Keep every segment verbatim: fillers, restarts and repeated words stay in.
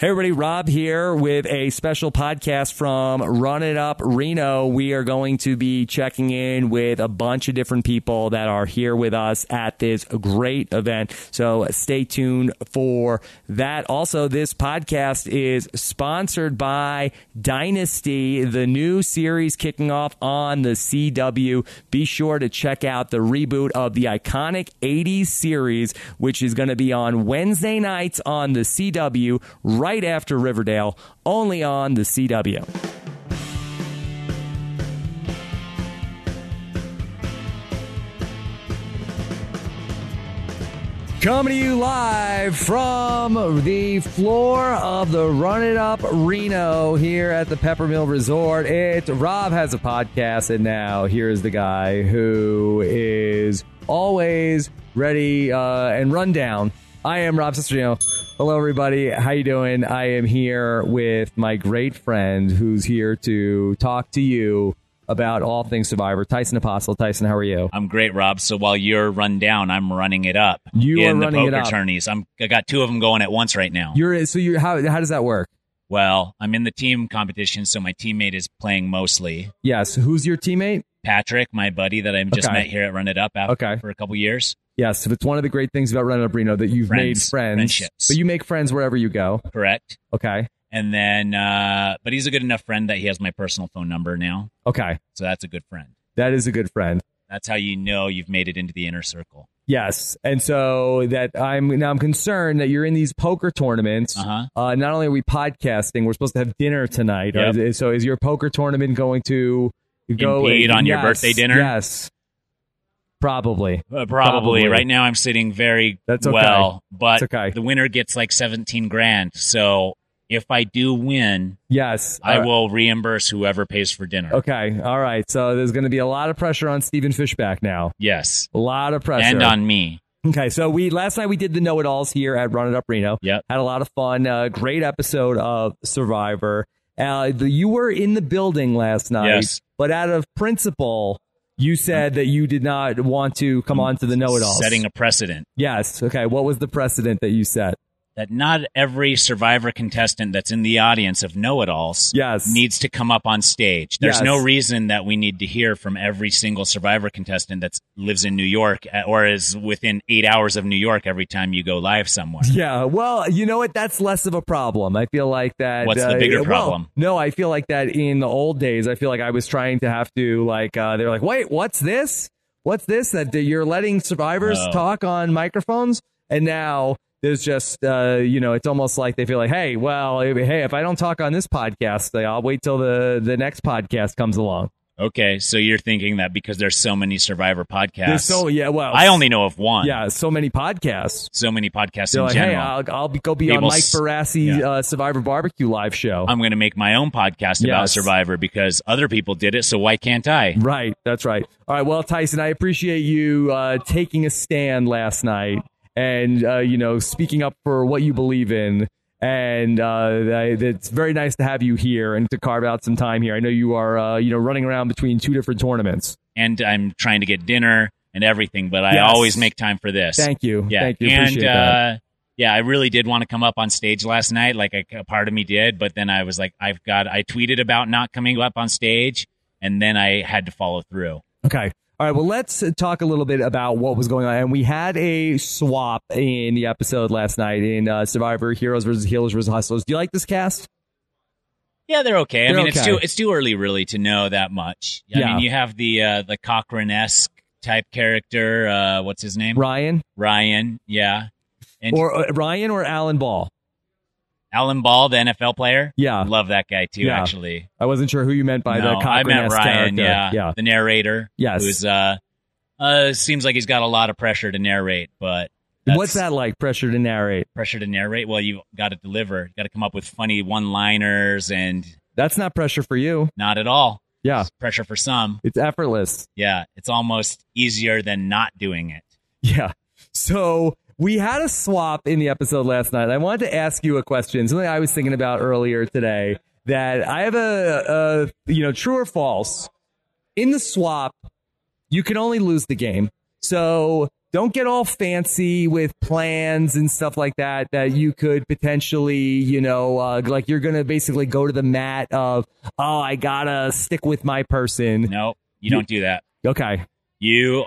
Hey everybody, Rob here with a special podcast from Run It Up Reno. We are going to be checking in with a bunch of different people that are here with us at this great event. So stay tuned for that. Also, this podcast is sponsored by Dynasty, the new series kicking off on the C W. Be sure to check out the reboot of the iconic eighties series, which is going to be on Wednesday nights on the C W, right after Riverdale, only on the C W. Coming to you live from the floor of the Run It Up Reno here at the Peppermill Resort. It's Rob Has a Podcast, and now here's the guy who is always ready uh, and run down. I am Rob Cesternino. Hello, everybody. How you doing? I am here with my great friend who's here to talk to you about all things Survivor, Tyson Apostle. Tyson, how are you? I'm great, Rob. So while you're run down, I'm running it up. You in are running the poker it up. tourneys. I'm I got two of them going at once right now. You're so you how how does that work? Well, I'm in the team competition, so my teammate is playing mostly. Yes. Who's your teammate? Patrick, my buddy that I just Okay. met here at Run It Up after, Okay. for a couple years. Yes. It's one of the great things about Run It Up Reno that you've Friends. made friends. Friendships. But you make friends wherever you go. Correct. Okay. And then, uh, but he's a good enough friend that he has my personal phone number now. Okay. So that's a good friend. That is a good friend. That's how you know you've made it into the inner circle. Yes, and so that I'm now I'm concerned that you're in these poker tournaments. Uh-huh. Uh, not only are we podcasting, we're supposed to have dinner tonight. Yep. Uh, so is your poker tournament going to go Impede on your Yes, birthday dinner? Yes, probably. Uh, probably. Probably. Right now I'm sitting very That's okay. well, but It's okay. the winner gets like seventeen grand. So if I do win, Yes, I Uh, will reimburse whoever pays for dinner. Okay, all right. So there's going to be a lot of pressure on Stephen Fishback now. Yes. A lot of pressure, And on me. Okay, so we last night we did the Know It Alls here at Run It Up Reno. Yep. Had a lot of fun. Uh, great episode of Survivor. Uh, the, you were in the building last night, Yes. but out of principle, you said that you did not want to come on to the Know It Alls. Setting a precedent Yes. Okay. What was the precedent that you set? that not every Survivor contestant that's in the audience of know-it-alls Yes. needs to come up on stage. There's Yes. no reason that we need to hear from every single Survivor contestant that lives in New York uh, or is within eight hours of New York every time you go live somewhere. Yeah, well, you know what? That's less of a problem. I feel like that. What's the uh, bigger well, problem? No, I feel like that in the old days, I feel like I was trying to have to, like, uh, they were like, wait, what's this? What's this? That you're letting survivors Oh. talk on microphones? And now there's just, uh, you know, it's almost like they feel like, hey, well, hey, if I don't talk on this podcast, I'll wait till the, the next podcast comes along. Okay, so you're thinking that because there's so many Survivor podcasts. There's so, yeah, well. I only know of one. Yeah, so many podcasts. So many podcasts They're in like, hey, general. I'll, I'll be, go be People on Mike s- Barassi yeah. uh, Survivor Barbecue live show. I'm going to make my own podcast about Yes. Survivor because other people did it, so why can't I? Right, that's right. All right, well, Tyson, I appreciate you uh, taking a stand last night and, uh, you know, speaking up for what you believe in. And uh, I, it's very nice to have you here and to carve out some time here. I know you are, uh, you know, running around between two different tournaments. And I'm trying to get dinner and everything, but I Yes. always make time for this. Thank you. Yeah, Thank you. and Appreciate that. uh, yeah, I really did want to come up on stage last night. Like a, a part of me did, but then I was like, I've got. I tweeted about not coming up on stage, and then I had to follow through. Okay. All right, well, let's talk a little bit about what was going on. And we had a swap in the episode last night in uh, Survivor Heroes versus Healers versus Hustlers. Do you like this cast? Yeah, they're okay. They're I mean, it's okay. too it's too early really to know that much. I Yeah. mean, you have the uh, the Cochran-esque type character. Uh, what's his name? Ryan? Ryan. Yeah. And Or uh, Ryan or Alan Ball? Alan Ball, the N F L player. Yeah. Love that guy too. Yeah. Actually, I wasn't sure who you meant by no, the I meant Cochran-esque Ryan. character. Yeah. yeah. the narrator. Yes. Who's uh, uh, seems like he's got a lot of pressure to narrate, but that's What's that like, pressure to narrate? pressure to narrate? Well, you got to deliver. You got to come up with funny one-liners, and That's not pressure for you. not at all. Yeah. It's pressure for some. It's effortless. Yeah, it's almost easier than not doing it. Yeah. So we had a swap in the episode last night. I wanted to ask you a question, something I was thinking about earlier today, that I have a, a you know, true or false. In the swap, you can only lose the game. So don't get all fancy with plans and stuff like that, that you could potentially, you know, uh, like you're going to basically go to the mat of, oh, I got to stick with my person. No, you don't do that. Okay. You,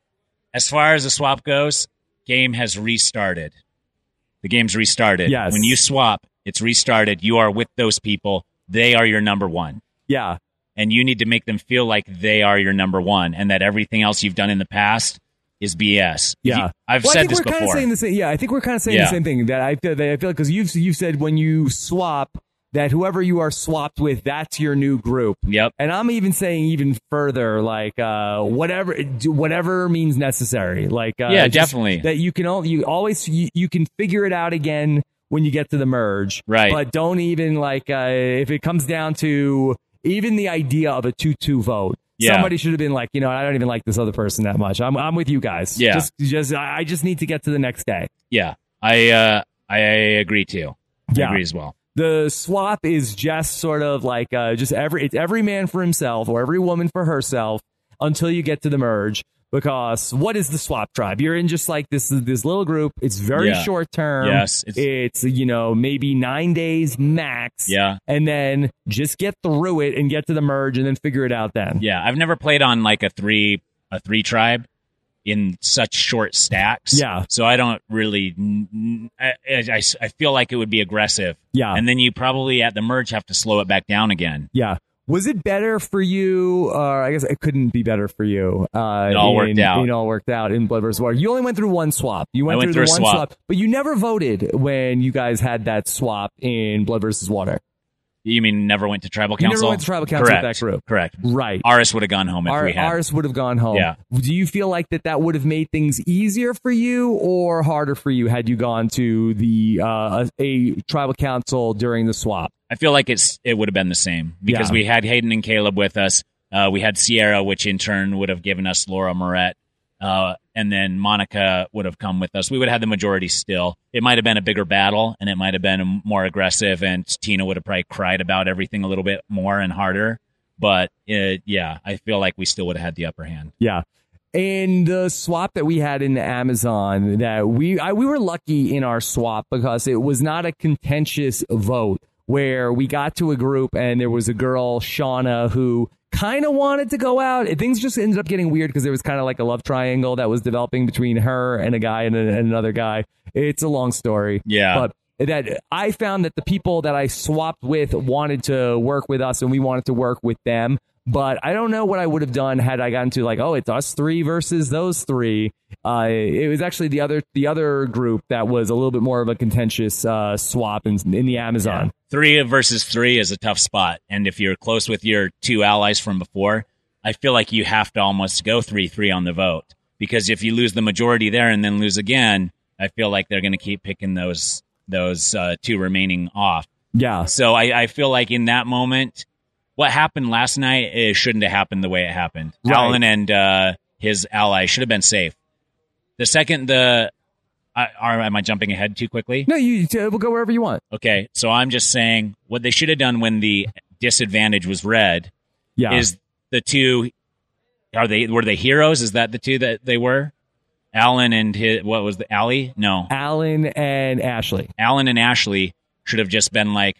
as far as the swap goes, game has restarted. The game's restarted. Yes. When you swap, it's restarted. You are with those people. They are your number one. Yeah. And you need to make them feel like they are your number one and that everything else you've done in the past is B S. Yeah. You, I've well, said I think this we're before. Kind of saying the same, yeah, I think we're kind of saying Yeah. the same thing. That I feel, that I feel because you've, you've said when you swap, that whoever you are swapped with, that's your new group. Yep. And I'm even saying even further, like uh, whatever whatever means necessary. Like uh, Yeah, just definitely. That you can all, you always you, you can figure it out again when you get to the merge. Right. But don't even like uh, if it comes down to even the idea of a two two vote. Yeah. Somebody should have been like, you know, I don't even like this other person that much. I'm I'm with you guys. Yeah. Just just I just need to get to the next day. Yeah. I uh, I agree too. I Yeah. agree as well. The swap is just sort of like uh, just every it's every man for himself or every woman for herself until you get to the merge. Because what is the swap tribe? You're in just like this this little group. It's very Yeah. short term. Yes, It's, it's- you know, maybe nine days max. Yeah. And then just get through it and get to the merge and then figure it out then. Yeah. I've never played on like a three a three tribe in such short stacks. Yeah. So I don't really. I, I, I feel like it would be aggressive. Yeah. And then you probably at the merge have to slow it back down again. Yeah. Was it better for you? Or I guess it couldn't be better for you. Uh, It all in, worked out. It all worked out in Blood versus. Water. You only went through one swap. You went, I went through, through the a one swap. but you never voted when you guys had that swap in Blood versus Water. You mean never went to tribal You council? never went to tribal council Correct. with that group. Correct. Right. Aris would have gone home if Our, we had. ours would have gone home. Yeah. Do you feel like that that would have made things easier for you or harder for you had you gone to the uh, a, a tribal council during the swap? I feel like it's it would have been the same because Yeah. we had Hayden and Caleb with us. Uh, we had Sierra, which in turn would have given us Laura Moret. Uh, and then Monica would have come with us. We would have had the majority still. It might have been a bigger battle, and it might have been more aggressive, and Tina would have probably cried about everything a little bit more and harder. But, uh, yeah, I feel like we still would have had the upper hand. Yeah. And the swap that we had in the Amazon, that we I, we were lucky in our swap because it was not a contentious vote where we got to a group and there was a girl, Shauna, who kind of wanted to go out. Things just ended up getting weird because there was kind of like a love triangle that was developing between her and a guy and, a, and another guy. It's a long story. Yeah. But that I found that the people that I swapped with wanted to work with us and we wanted to work with them. But I don't know what I would have done had I gotten to like, oh, it's us three versus those three. Uh, it was actually the other the other group that was a little bit more of a contentious uh, swap in, in the Amazon. Yeah. Three versus three is a tough spot. And if you're close with your two allies from before, I feel like you have to almost go three three on the vote. Because if you lose the majority there and then lose again, I feel like they're going to keep picking those those uh, two remaining off. Yeah. So I, I feel like in that moment, what happened last night it shouldn't have happened the way it happened. Right. Alan and uh, his ally should have been safe. The second the I, are, am I jumping ahead too quickly? No, you uh, we'll go wherever you want. Okay, so I'm just saying what they should have done when the disadvantage was red Yeah. is the two are they were they heroes? Is that the two that they were? Alan and his what was the Allie? No. Alan and Ashley. Alan and Ashley should have just been like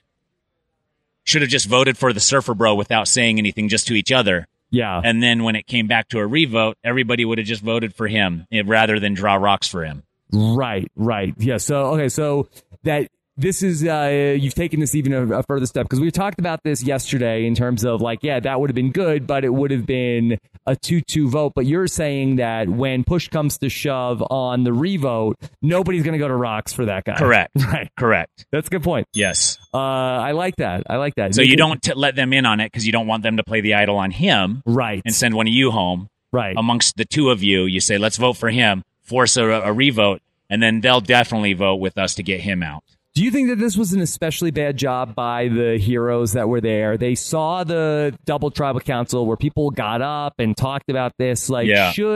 should have just voted for the Surfer Bro without saying anything just to each other. Yeah. And then when it came back to a revote, everybody would have just voted for him eh, rather than draw rocks for him. Right, right. Yeah, so, okay, so that this is, uh, you've taken this even a, a further step because we talked about this yesterday in terms of like, yeah, that would have been good, but it would have been a two two vote. But you're saying that when push comes to shove on the revote, nobody's going to go to rocks for that guy. Correct. Right. Correct. That's a good point. Yes. Uh, I like that. I like that. So They you could- don't t- let them in on it because you don't want them to play the idol on him Right. and send one of you home. Right. Amongst the two of you, you say, let's vote for him, force a, a revote, and then they'll definitely vote with us to get him out. Do you think that this was an especially bad job by the heroes that were there? They saw the double tribal council where people got up and talked about this. Like, Yeah. should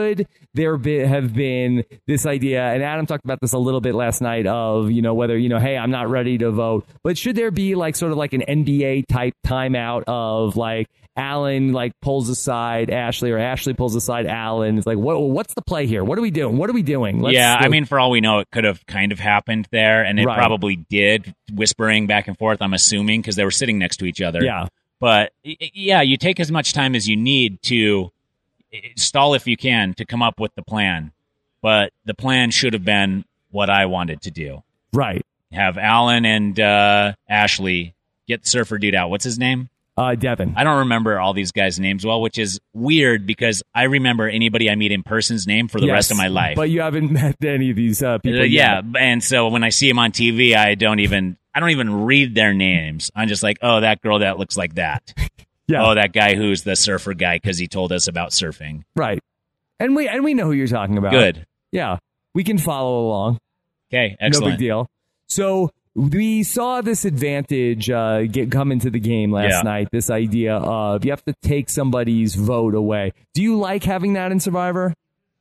there be, have been this idea, and Adam talked about this a little bit last night, of, you know, whether, you know, hey, I'm not ready to vote, but should there be like sort of like an N B A type timeout of like Alan like pulls aside Ashley, or Ashley pulls aside Alan? It's like, what what's the play here? What are we doing? What are we doing? Let's, yeah, I let's, mean, for all we know, it could have kind of happened there, and it Right. probably did, whispering back and forth, I'm assuming, because they were sitting next to each other. Yeah. But y- yeah, you take as much time as you need to stall if you can to come up with the plan. But the plan should have been what I wanted to do. Right. Have Alan and uh, Ashley get the surfer dude out. What's his name? Uh, Devin. I don't remember all these guys' names well, which is weird because I remember anybody I meet in person's name for the Yes, rest of my life. But you haven't met any of these uh, people Uh, yeah, yet. and so when I see them on T V, I don't even I don't even read their names. I'm just like, oh, that girl that looks like that. Yeah. Oh, that guy who's the surfer guy because he told us about surfing. Right. And we and we know who you're talking about. Good. Yeah. We can follow along. Okay, excellent. No big deal. So we saw this advantage uh, get come into the game last Yeah. night. This idea of you have to take somebody's vote away. Do you like having that in Survivor?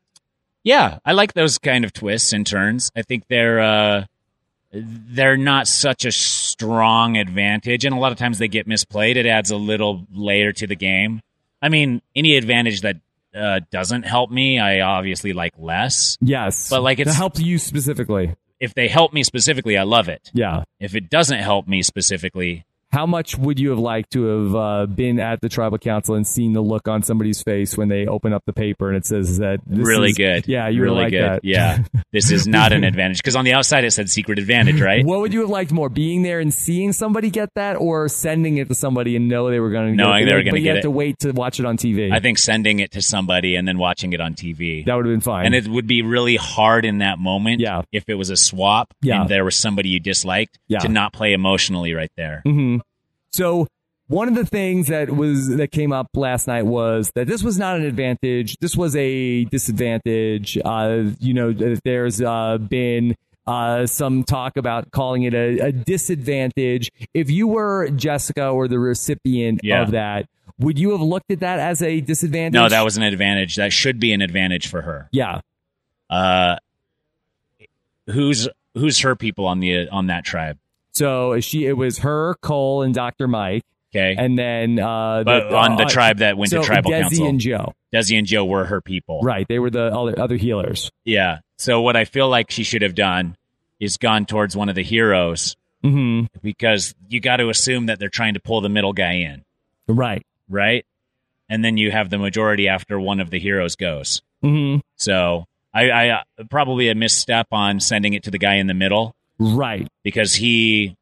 Yeah, I like those kind of twists and turns. I think they're uh, they're not such a strong advantage, and a lot of times they get misplayed. It adds a little layer to the game. I mean, any advantage that uh, doesn't help me, I obviously like less. Yes. But, like, it's- to help you specifically. If they help me specifically, I love it. Yeah. If it doesn't help me specifically, How much would you have liked to have uh, been at the tribal council and seen the look on somebody's face when they open up the paper and it says that this really is- good. Yeah, you really were like good. that. Yeah, this is not an advantage because on the outside it said secret advantage, right? What would you have liked more, being there and seeing somebody get that, or sending it to somebody and know they were going to get Knowing it? they were But gonna you get had it. to wait to watch it on T V. I think sending it to somebody and then watching it on T V. that would have been fine. And it would be really hard in that moment Yeah. if it was a swap Yeah. and there was somebody you disliked Yeah. to not play emotionally right there. hmm So one of the things that was that came up last night was that this was not an advantage. This was a disadvantage. Uh, you know, there's uh, been uh, some talk about calling it a, a disadvantage. If you were Jessica or the recipient Yeah. of that, would you have looked at that as a disadvantage? No, that was an advantage. That should be an advantage for her. Yeah. Uh, who's who's her people on the on that tribe? So she, it was her, Cole, and Doctor Mike. Okay, And then uh, but the, on the uh, tribe that went so to tribal Desi council, and Joe. Desi and Joe were her people. Right. They were the other, other healers. Yeah. So what I feel like she should have done is gone towards one of the heroes hmm because you got to assume that they're trying to pull the middle guy in, Right. right? And then you have the majority after one of the heroes goes. hmm So I, I uh, probably a misstep on sending it to the guy in the middle Right. because he,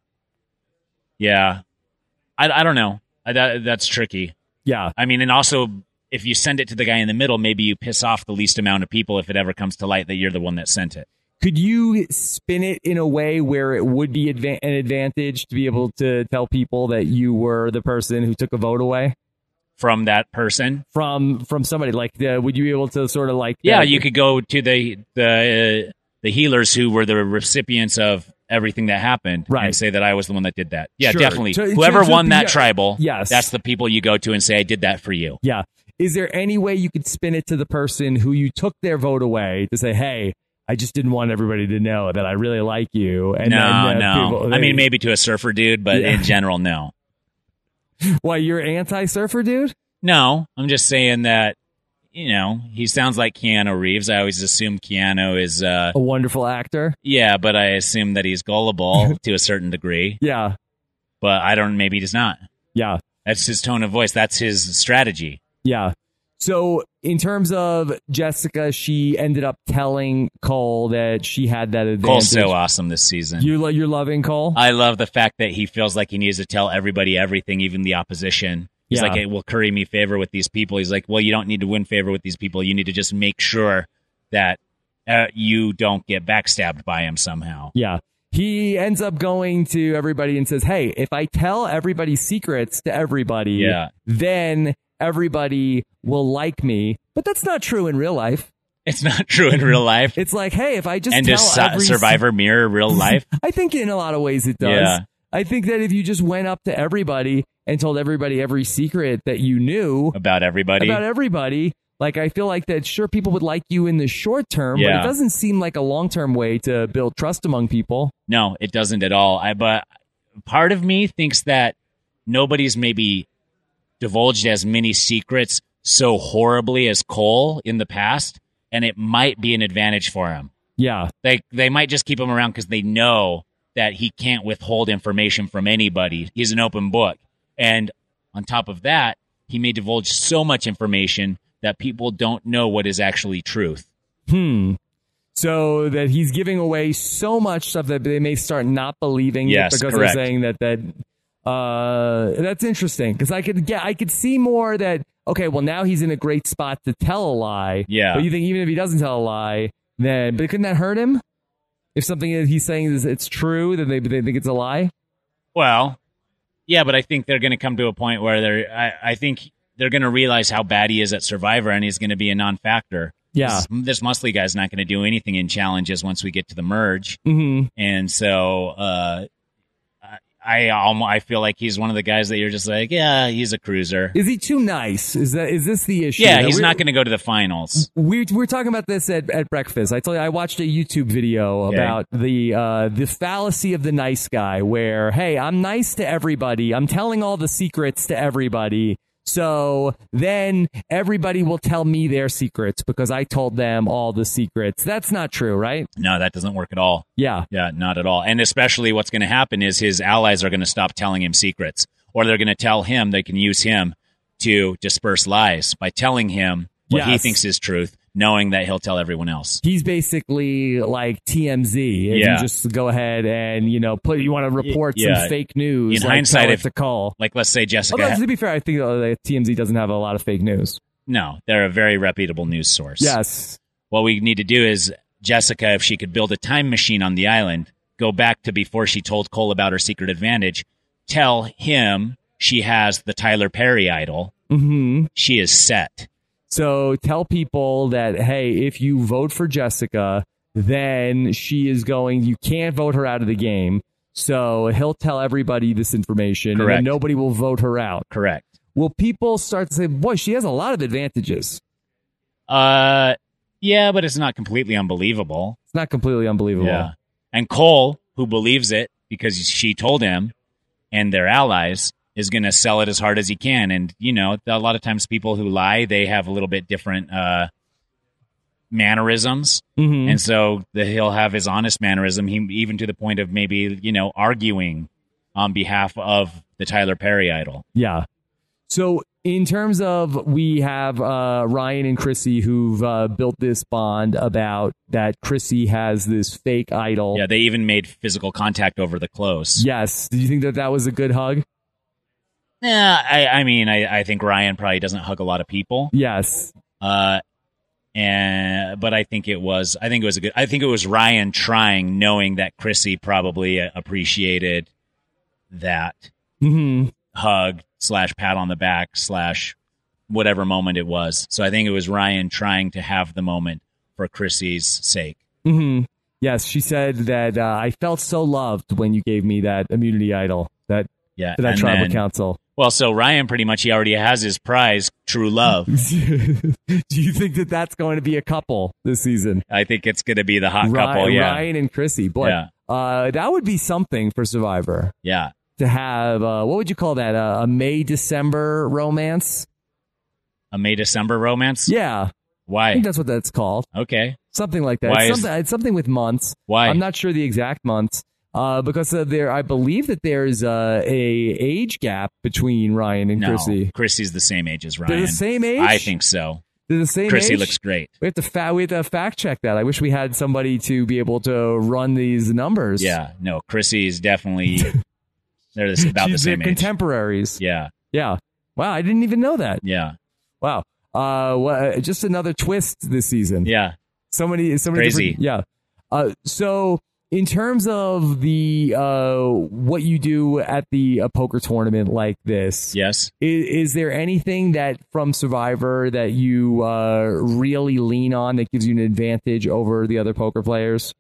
yeah, I, I don't know. I, that, that's tricky. Yeah. I mean, and also if you send it to the guy in the middle, maybe you piss off the least amount of people if it ever comes to light that you're the one that sent it. Could you spin it in a way where it would be adva- an advantage to be able to tell people that you were the person who took a vote away From that person, from from somebody? Like, uh, would you be able to sort of like? yeah, uh, you could go to the the uh, the healers who were the recipients of everything that happened, Right. and say that I was the one that did that. Yeah, Sure. definitely. To- Whoever to- to won be- that tribal, Yes. that's the people you go to and say, "I did that for you." Yeah. Is there any way you could spin it to the person who you took their vote away to say, "Hey, I just didn't want everybody to know that I really like you"? And no, then, uh, no. people- I they- mean, maybe to a surfer dude, but Yeah. in general, no. Why, you're anti-surfer, dude? No, I'm just saying that. You know, he sounds like Keanu Reeves. I always assume Keanu is, uh, A wonderful actor. yeah, but I assume that he's gullible to a certain degree. Yeah. But I don't. Maybe he's not. Yeah. That's his tone of voice. That's his strategy. Yeah. So in terms of Jessica, she ended up telling Cole that she had that advantage. Cole's so awesome this season. You lo- you're loving Cole? I love the fact that he feels like he needs to tell everybody everything, even the opposition. He's Yeah. like, it will curry me favor with these people. He's like, well, you don't need to win favor with these people. You need to just make sure that uh, you don't get backstabbed by him somehow. Yeah. He ends up going to everybody and says, hey, if I tell everybody's secrets to everybody, Yeah. then everybody will like me. But that's not true in real life. It's not true in real life. It's like, hey, if I just And tell does Su- every Survivor mirror real life? I think in a lot of ways it does. Yeah. I think that if you just went up to everybody and told everybody every secret that you knew About everybody? about everybody, Like, I feel like that, sure, people would like you in the short term, Yeah. but it doesn't seem like a long-term way to build trust among people. No, it doesn't at all. I but part of me thinks that nobody's maybe divulged as many secrets so horribly as Cole in the past, and it might be an advantage for him. Yeah. They they might just keep him around because they know that he can't withhold information from anybody. He's an open book. And on top of that, he may divulge so much information that people don't know what is actually truth. Hmm. So that he's giving away so much stuff that they may start not believing Yes, it because correct. they're saying that that uh, that's interesting because I could get I could see more that okay, well now he's in a great spot to tell a lie. Yeah. But you think even if he doesn't tell a lie, then but couldn't that hurt him? If something that he's saying is it's true, then they they think it's a lie. Well, yeah, but I think they're going to come to a point where they're. I, I think they're going to realize how bad he is at Survivor, and he's going to be a non-factor. Yeah. This, this Muscly guy's not going to do anything in challenges once we get to the merge, Mm-hmm. and so uh, I I I feel like he's one of the guys that you're just like, yeah, he's a cruiser. Is he too nice? Is that is this the issue? Yeah, That he's we're- not going to go to the finals. We we were talking about this at, at breakfast. I told you I watched a YouTube video Okay. about the uh, the fallacy of the nice guy, where hey, I'm nice to everybody. I'm telling all the secrets to everybody. So then everybody will tell me their secrets because I told them all the secrets. That's not true, right? No, that doesn't work at all. Yeah. Yeah, not at all. And especially what's going to happen is his allies are going to stop telling him secrets, or they're going to tell him they can use him to disperse lies by telling him what he Yes. thinks is truth, knowing that he'll tell everyone else. He's basically like T M Z. If Yeah. You just go ahead and, you know, put you want to report yeah. some fake news. In like, hindsight, tell it if- to call. Like, let's say Jessica. Although, ha- to be fair, I think uh, that T M Z doesn't have a lot of fake news. no, they're a very reputable news source. Yes. What we need to do is Jessica, if she could build a time machine on the island, go back to before she told Cole about her secret advantage, tell him she has the Tyler Perry idol. Mm-hmm. She is set. So tell people that, hey, if you vote for Jessica, then she is going, you can't vote her out of the game. So he'll tell everybody this information, and Correct. then nobody will vote her out. Correct. Will people start to say, boy, she has a lot of advantages? Uh, yeah, but it's not completely unbelievable. It's not completely unbelievable. Yeah. And Cole, who believes it because she told him, and their allies, is going to sell it as hard as he can. And, you know, a lot of times people who lie, they have a little bit different uh, mannerisms. Mhm. And so the, he'll have his honest mannerism, he, even to the point of maybe, you know, arguing on behalf of the Tyler Perry idol. Yeah. So in terms of, we have uh, Ryan and Chrissy who've uh, built this bond about that Chrissy has this fake idol. Yeah, they even made physical contact over the clothes. Yes. Did you think that that was a good hug? Yeah, I, I mean, I, I think Ryan probably doesn't hug a lot of people. Yes. Uh, and but I think it was, I think it was a good. I think it was Ryan trying, knowing that Chrissy probably uh, appreciated that Mm-hmm. hug slash pat on the back slash whatever moment it was. So I think it was Ryan trying to have the moment for Chrissy's sake. Mm-hmm. Yes, she said that uh, I felt so loved when you gave me that immunity idol, that Yeah, to that and tribal then- council. Well, so Ryan pretty much he already has his prize, true love. Do you think that that's going to be a couple this season? I think it's going to be the hot Ryan, couple. Yeah, Ryan and Chrissy. Boy, Yeah. uh, that would be something for Survivor yeah. to have. Uh, what would you call that? Uh, a May December romance? A May December romance. Yeah, I Why? think that's what that's called. Okay. Something like that. Why It's is- something, it's something with months. Why? I'm not sure the exact months. Uh, because uh, there, I believe that there's uh, a age gap between Ryan and No, Chrissy. Chrissy's the same age as Ryan. They're the same age? I think so. They're the same Chrissy age? looks great. We have to fa- we have to fact check that. I wish we had somebody to be able to run these numbers. Yeah, no, Chrissy's definitely they're the, about the She's their same age. contemporaries. Yeah, Yeah. Wow, I didn't even know that. yeah, Wow. Uh, wha- just another twist this season. yeah. So many, so many Crazy. different- yeah. Uh, so in terms of the uh, what you do at the uh, poker tournament like this, Yes. is, is there anything that from Survivor that you uh, really lean on that gives you an advantage over the other poker players?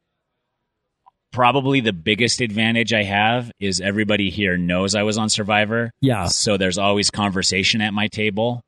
Probably the biggest advantage I have is everybody here knows I was on Survivor. Yeah. So there's always conversation at my table.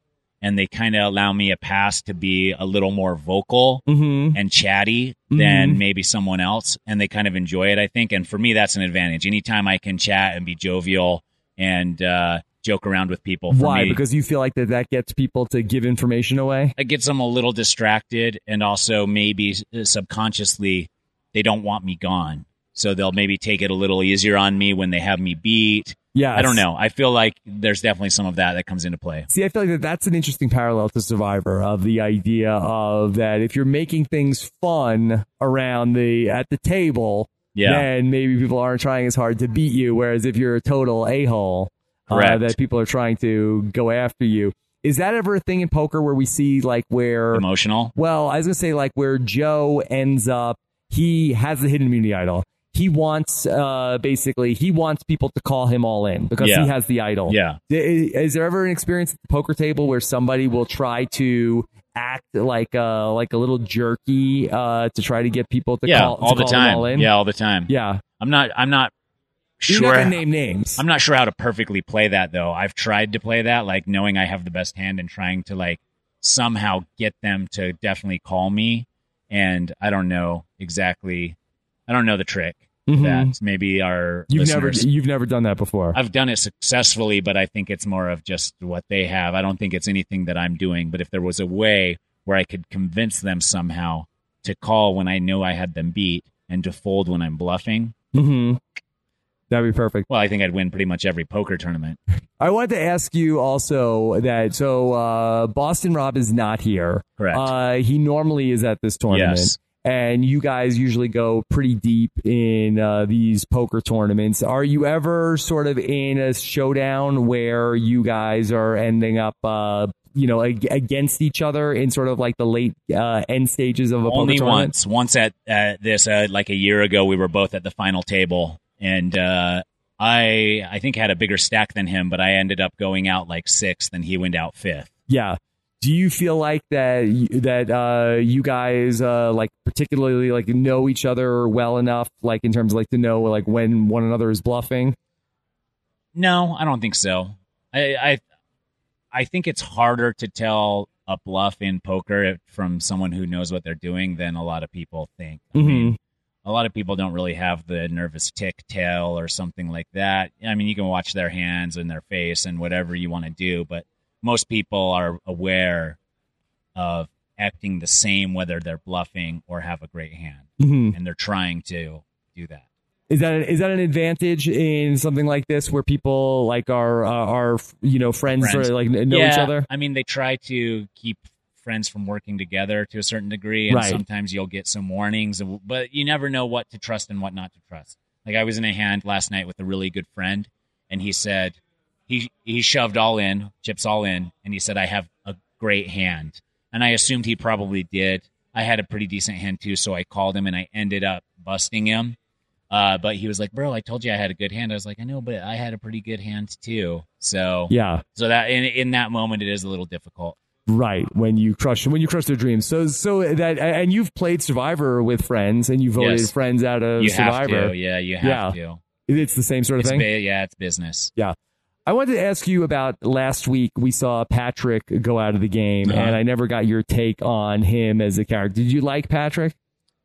and they kind of allow me a pass to be a little more vocal mm-hmm. and chatty than mm-hmm. maybe someone else, and they kind of enjoy it, I think. And for me, that's an advantage. Anytime I can chat and be jovial and uh, joke around with people. For Why? Me, because you feel like that that gets people to give information away? It gets them a little distracted, and also maybe subconsciously they don't want me gone. So they'll maybe take it a little easier on me when they have me beat. Yeah, I don't know. I feel like there's definitely some of that that comes into play. See, I feel like that that's an interesting parallel to Survivor, of the idea of that if you're making things fun around the at the table, yeah. then maybe people aren't trying as hard to beat you. Whereas if you're a total a-hole, uh, that people are trying to go after you. Is that ever a thing in poker where we see like where emotional? Well, I was gonna say like where Joe ends up, he has the hidden immunity idol. He wants, uh, basically, he wants people to call him all in because yeah. he has the idol. Yeah. Is, is there ever an experience at the poker table where somebody will try to act like uh like a little jerky uh to try to get people to yeah, call, all to the call time. them all in? Yeah, all the time. Yeah. I'm not. I'm not You're sure. not gonna name names. I'm not sure how to perfectly play that though. I've tried to play that, like knowing I have the best hand and trying to like somehow get them to definitely call me, and I don't know exactly. I don't know the trick. Mm-hmm. That maybe our you've listeners, never you've never done that before. I've done it successfully, but I think it's more of just what they have. I don't think it's anything that I'm doing. But if there was a way where I could convince them somehow to call when I know I had them beat and to fold when I'm bluffing, mm-hmm. that'd be perfect. Well, I think I'd win pretty much every poker tournament. I wanted to ask you also that so uh, Boston Rob is not here. Correct. Uh, he normally is at this tournament. Yes. And you guys usually go pretty deep in uh, these poker tournaments. Are you ever sort of in a showdown where you guys are ending up, uh, you know, ag- against each other in sort of like the late uh, end stages of a Only poker tournament? once. Once at uh, this, uh, like a year ago, we were both at the final table, and uh, I, I think had a bigger stack than him, but I ended up going out like sixth, and he went out fifth. Yeah. Do you feel like that that uh, you guys uh, like particularly like know each other well enough, like in terms of like to know like when one another is bluffing? No, I don't think so. I I, I think it's harder to tell a bluff in poker from someone who knows what they're doing than a lot of people think. I mm-hmm. mean, a lot of people don't really have the nervous tick tail or something like that. I mean, you can watch their hands and their face and whatever you want to do, but most people are aware of acting the same whether they're bluffing or have a great hand, mm-hmm. and they're trying to do that. Is that is that an advantage in something like this where people like are uh, are you know friends, friends. or like know yeah, each other? I mean, they try to keep friends from working together to a certain degree, and right. sometimes you'll get some warnings, but you never know what to trust and what not to trust. Like I was in a hand last night with a really good friend, and he said. He he shoved all in, chips all in, and he said, I have a great hand. And I assumed he probably did. I had a pretty decent hand, too, so I called him, and I ended up busting him. Uh, but he was like, bro, I told you I had a good hand. I was like, I know, but I had a pretty good hand, too. So yeah, so that in, in that moment, it is a little difficult. Right, when you crush when you crush their dreams. So so that and you've played Survivor with friends, and you voted yes. friends out of you Survivor. Have to. Yeah, you have yeah. to. It's the same sort of it's thing? Ba- yeah, it's business. Yeah. I wanted to ask you about last week. We saw Patrick go out of the game, uh-huh. and I never got your take on him as a character. Did you like Patrick?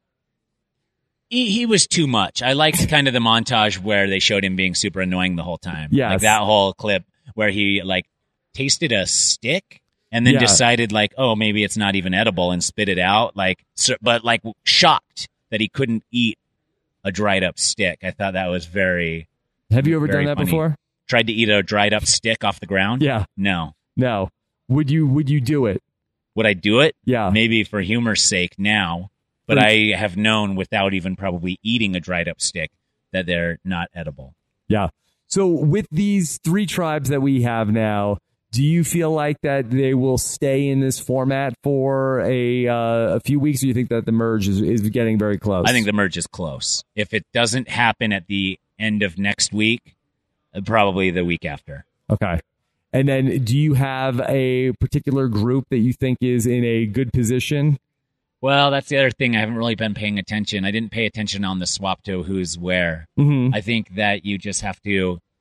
He, he was too much. I liked kind of the montage where they showed him being super annoying the whole time. Yes. Like that whole clip where he like tasted a stick and then yeah. decided like, oh, maybe it's not even edible and spit it out. Like, so, but like shocked that he couldn't eat a dried up stick. I thought that was very. Have you ever done that funny. before? Tried to eat a dried up stick off the ground? Yeah. No. No. Would you Would you do it? Would I do it? Yeah. Maybe for humor's sake now. But I have known without even probably eating a dried up stick that they're not edible. Yeah. So with these three tribes that we have now, do you feel like that they will stay in this format for a uh, a few weeks, or do you think that the merge is, is getting very close? I think the merge is close. If it doesn't happen at the end of next week, probably the week after. Okay. And then do you have a particular group that you think is in a good position? Well, that's the other thing. I haven't really been paying attention. I didn't pay attention on the swap to who's where. Mm-hmm. I think that you just have to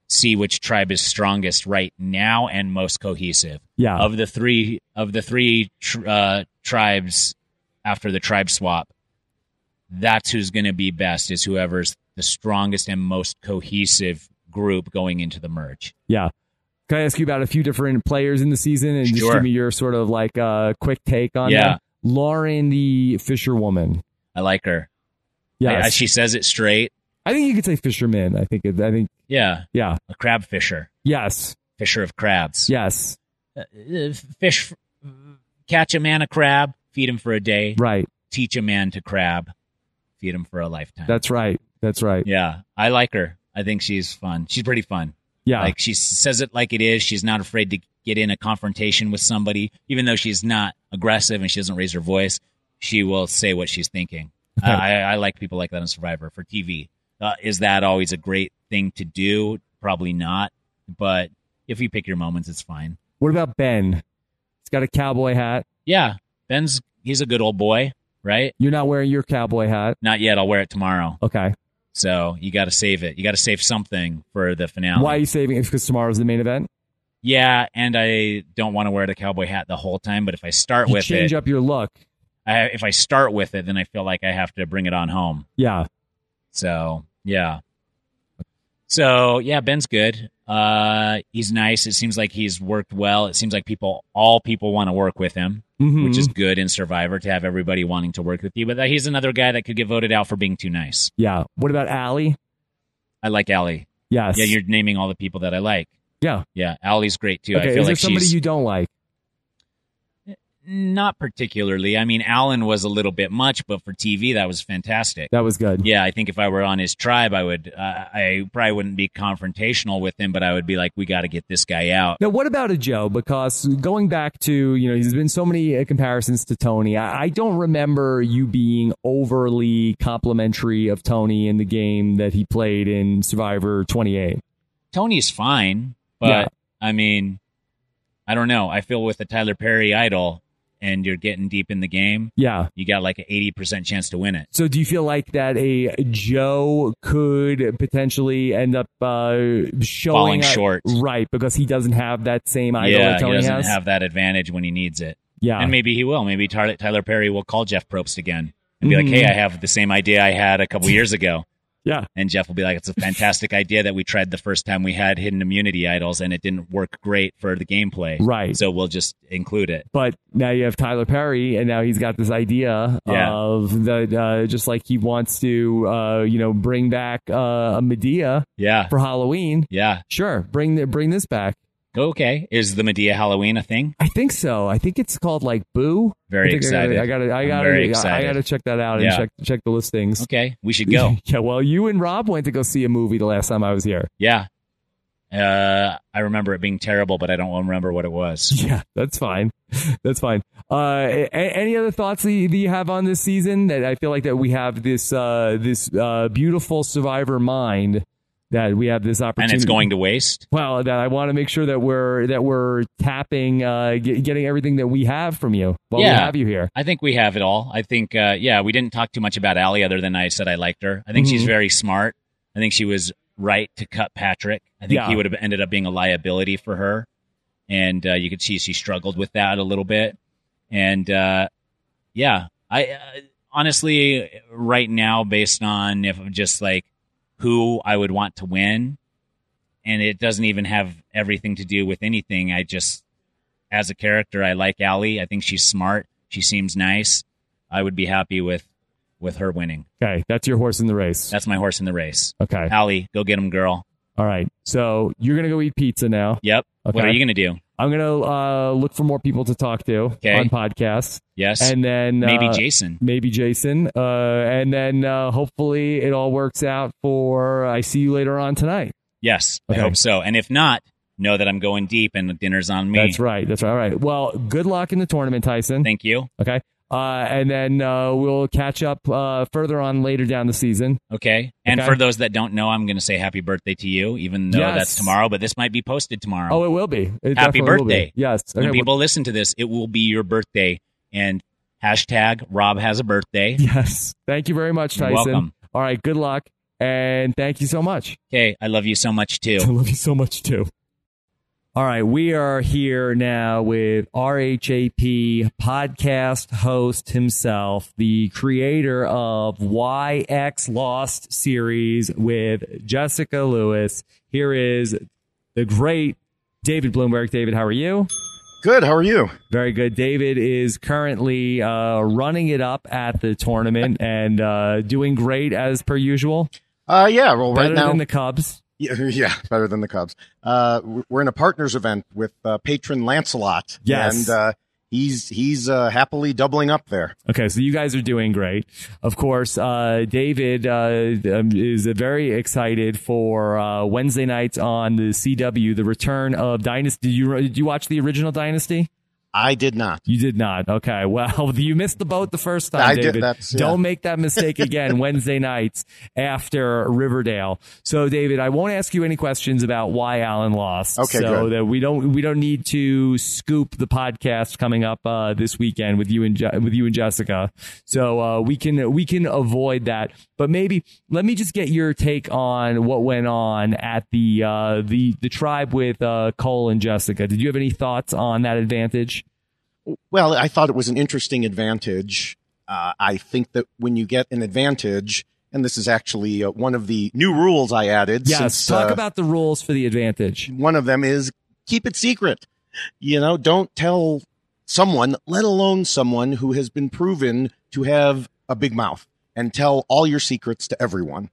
see which tribe is strongest right now and most cohesive. Yeah. Of the three of the three tr- uh, tribes after the tribe swap, that's who's going to be best, is whoever's the strongest and most cohesive group going into the merge. Yeah. Can I ask you about a few different players in the season and just Sure. give me your sort of like uh, quick take on Yeah. that? Lauren, the fisherwoman. I like her. Yeah. I- she says it straight. I think you could say fisherman. I think. It, I think. Yeah. Yeah. A crab fisher. Yes. Fisher of crabs. Yes. Uh, uh, fish, catch a man a crab, feed him for a day. Right. Teach a man to crab, feed him for a lifetime. That's right. That's right. Yeah. I like her. I think she's fun. She's pretty fun. Yeah. Like, she says it like it is. She's not afraid to get in a confrontation with somebody, even though she's not aggressive and she doesn't raise her voice. She will say what she's thinking. Okay. Uh, I, I like people like that on Survivor for T V. Uh, is that always a great thing to do? Probably not. But if you pick your moments, it's fine. What about Ben? He's got a cowboy hat. Yeah. Ben's, he's a good old boy, right? You're not wearing your cowboy hat. Not yet. I'll wear it tomorrow. Okay. So you got to save it. You got to save something for the finale. Why are you saving it? Because tomorrow's the main event? Yeah, and I don't want to wear the cowboy hat the whole time. But if I start You with change it, up your look. I, if I start with it, then I feel like I have to bring it on home. Yeah. So yeah. So yeah, Ben's good. Uh, he's nice. It seems like he's worked well. It seems like people, all people want to work with him, Mhm. which is good in Survivor to have everybody wanting to work with you. But he's another guy that could get voted out for being too nice. Yeah. What about Allie? I like Allie. Yes. Yeah, you're naming all the people that I like. Yeah. Yeah, Allie's great too. Okay. I Is feel there like somebody she's you don't like? not particularly. I mean, Alan was a little bit much, but for T V, that was fantastic. That was good. Yeah, I think if I were on his tribe, I would. Uh, I probably wouldn't be confrontational with him, but I would be like, "We got to get this guy out." Now, what about a Joe? Because going back to, you know, there's been so many uh, comparisons to Tony. I, I don't remember you being overly complimentary of Tony in the game that he played in Survivor twenty-eight. Tony's fine, but Yeah. I mean, I don't know. I feel with the Tyler Perry idol, and you're getting deep in the game, Yeah. you got like an eighty percent chance to win it. So do you feel like that a Joe could potentially end up uh, showing Falling up- short. Right, because he doesn't have that same idol Yeah, that Tony he doesn't has? have that advantage when he needs it. Yeah. And maybe he will. Maybe Tar- Tyler Perry will call Jeff Probst again and be Mhm. like, "Hey, I have the same idea I had a couple years ago." Yeah. And Jeff will be like, "It's a fantastic idea that we tried the first time we had hidden immunity idols, and it didn't work great for the gameplay. Right. So we'll just include it." But now you have Tyler Perry, and now he's got this idea Yeah. of the uh, just like he wants to, uh, you know, bring back uh, a Medea Yeah. for Halloween. Yeah. Sure, bring the, bring this back. Okay. Is the Medea Halloween a thing? I think so. I think it's called like Boo. Very I think excited. I got to. I I'm got very to. I excited. got to check that out Yeah. and check check the listings. Okay. We should go. Yeah. Well, you and Rob went to go see a movie the last time I was here. Yeah. Uh, I remember it being terrible, but I don't remember what it was. Yeah, that's fine. That's fine. Uh, a- any other thoughts that you, that you have on this season? That I feel like that we have this uh, this uh, beautiful Survivor mind that we have this opportunity, And it's going to waste. Well, that I want to make sure that we're that we're tapping, uh, get, getting everything that we have from you while we Yeah. have you here. I think we have it all. I think, uh, yeah, we didn't talk too much about Allie other than I said I liked her. I think she's Mhm. very smart. I think she was right to cut Patrick. I think Yeah. he would have ended up being a liability for her. And uh, you could see she struggled with that a little bit. And uh, yeah, I uh, honestly, right now, based on if just like who I would want to win, and it doesn't even have everything to do with anything. I just, as a character, I like Allie. I think she's smart. She seems nice. I would be happy with with her winning. Okay, that's your horse in the race. That's my horse in the race. Okay, Allie, go get him, girl. all right. So you're gonna go eat pizza now. Yep. Okay. What are you going to do? I'm gonna uh, look for more people to talk to Okay. on podcasts. Yes. And then Maybe uh, Jason. maybe Jason, uh, and then uh, hopefully it all works out for I see you later on tonight. Yes, Okay. I hope so. And if not, know that I'm going deep and the dinner's on me. That's right. That's right. All right. Well, good luck in the tournament, Tyson. Thank you. Okay. Uh, and then uh, we'll catch up uh, further on later down the season. Okay. And Okay. for those that don't know, I'm going to say happy birthday to you, even though Yes. that's tomorrow, but this might be posted tomorrow. Oh, it will be. It Happy definitely will be. birthday. Yes. when Okay, people listen to this, it will be your birthday. And hashtag Rob has a birthday. well, yes. Thank you very much, You're Tyson. welcome. All right. Good luck. And thank you so much. Okay, I love you so much too. I love you so much too. All right, we are here now with R H A P podcast host himself, the creator of Y X Lost series with Jessica Lewis. Here is the great David Bloomberg. David, how are you? Good. How are you? Very good. David is currently uh, running it up at the tournament and uh, doing great as per usual. Uh, yeah. Well, Better right now, than the Cubs. Yeah, yeah, better than the Cubs. Uh, we're in a partners event with uh, patron Lancelot. Yes. And uh, he's he's uh, happily doubling up there. Okay, so you guys are doing great. Of course, uh, David uh, is very excited for uh, Wednesday nights on the C W, the return of Dynasty. Did you, did you watch the original Dynasty? I did not. You did not. Okay. Well, you missed the boat the first time, I David. did. That's, yeah. Don't make that mistake again Wednesday nights after Riverdale. So, David, I won't ask you any questions about why Alan lost. Okay, so good. that we don't we don't need to scoop the podcast coming up uh, this weekend with you and Je- with you and Jessica. So uh, we can we can avoid that. But maybe let me just get your take on what went on at the uh, the the tribe with uh, Cole and Jessica. Did you have any thoughts on that advantage? Well, I thought it was an interesting advantage. Uh, I think that when you get an advantage, and this is actually uh, one of the new rules I added. Yes, since, talk uh, about the rules for the advantage. One of them is keep it secret. You know, don't tell someone, let alone someone who has been proven to have a big mouth, and tell all your secrets to everyone.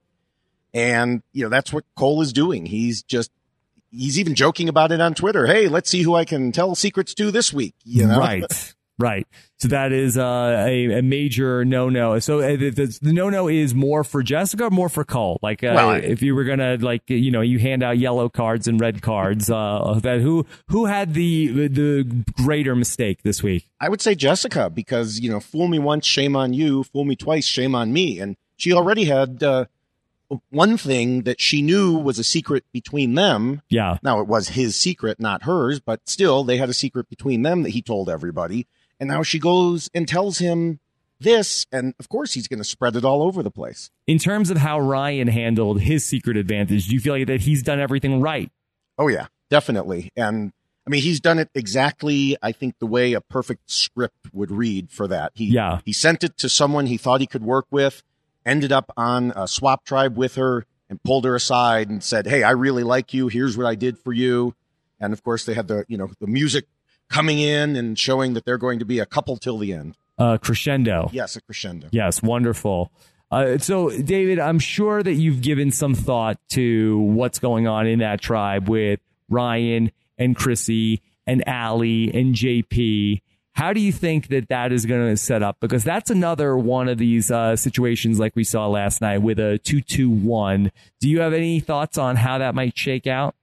And, you know, that's what Cole is doing. He's just, he's even joking about it on Twitter. Hey, let's see who I can tell secrets to this week. You know? Right. Right. So that is uh, a, a major no-no. So uh, the, the, the no-no is more for Jessica or more for Cole? Like, uh, Well, I- if you were going to, like, you know, you hand out yellow cards and red cards, uh, that who who had the the greater mistake this week? I would say Jessica, because, you know, fool me once, shame on you. Fool me twice, shame on me. And she already had uh, one thing that she knew was a secret between them. Yeah. Now, it was his secret, not hers, but still, they had a secret between them that he told everybody. And now she goes and tells him this, and of course, he's going to spread it all over the place. In terms of how Ryan handled his secret advantage, do you feel like that he's done everything right? Oh, yeah, definitely. And I mean, he's done it exactly, I think, the way a perfect script would read for that. He, Yeah. he sent it to someone he thought he could work with, ended up on a swap tribe with her, and pulled her aside and said, hey, I really like you. Here's what I did for you. And of course, they had the, you know, the music coming in and showing that they're going to be a couple till the end. Uh, crescendo. Yes, a crescendo. Yes, wonderful. Uh, so, David, I'm sure that you've given some thought to what's going on in that tribe with Ryan and Chrissy and Allie and J P. How do you think that that is going to set up? Because that's another one of these uh, situations like we saw last night with a two two one. Do you have any thoughts on how that might shake out?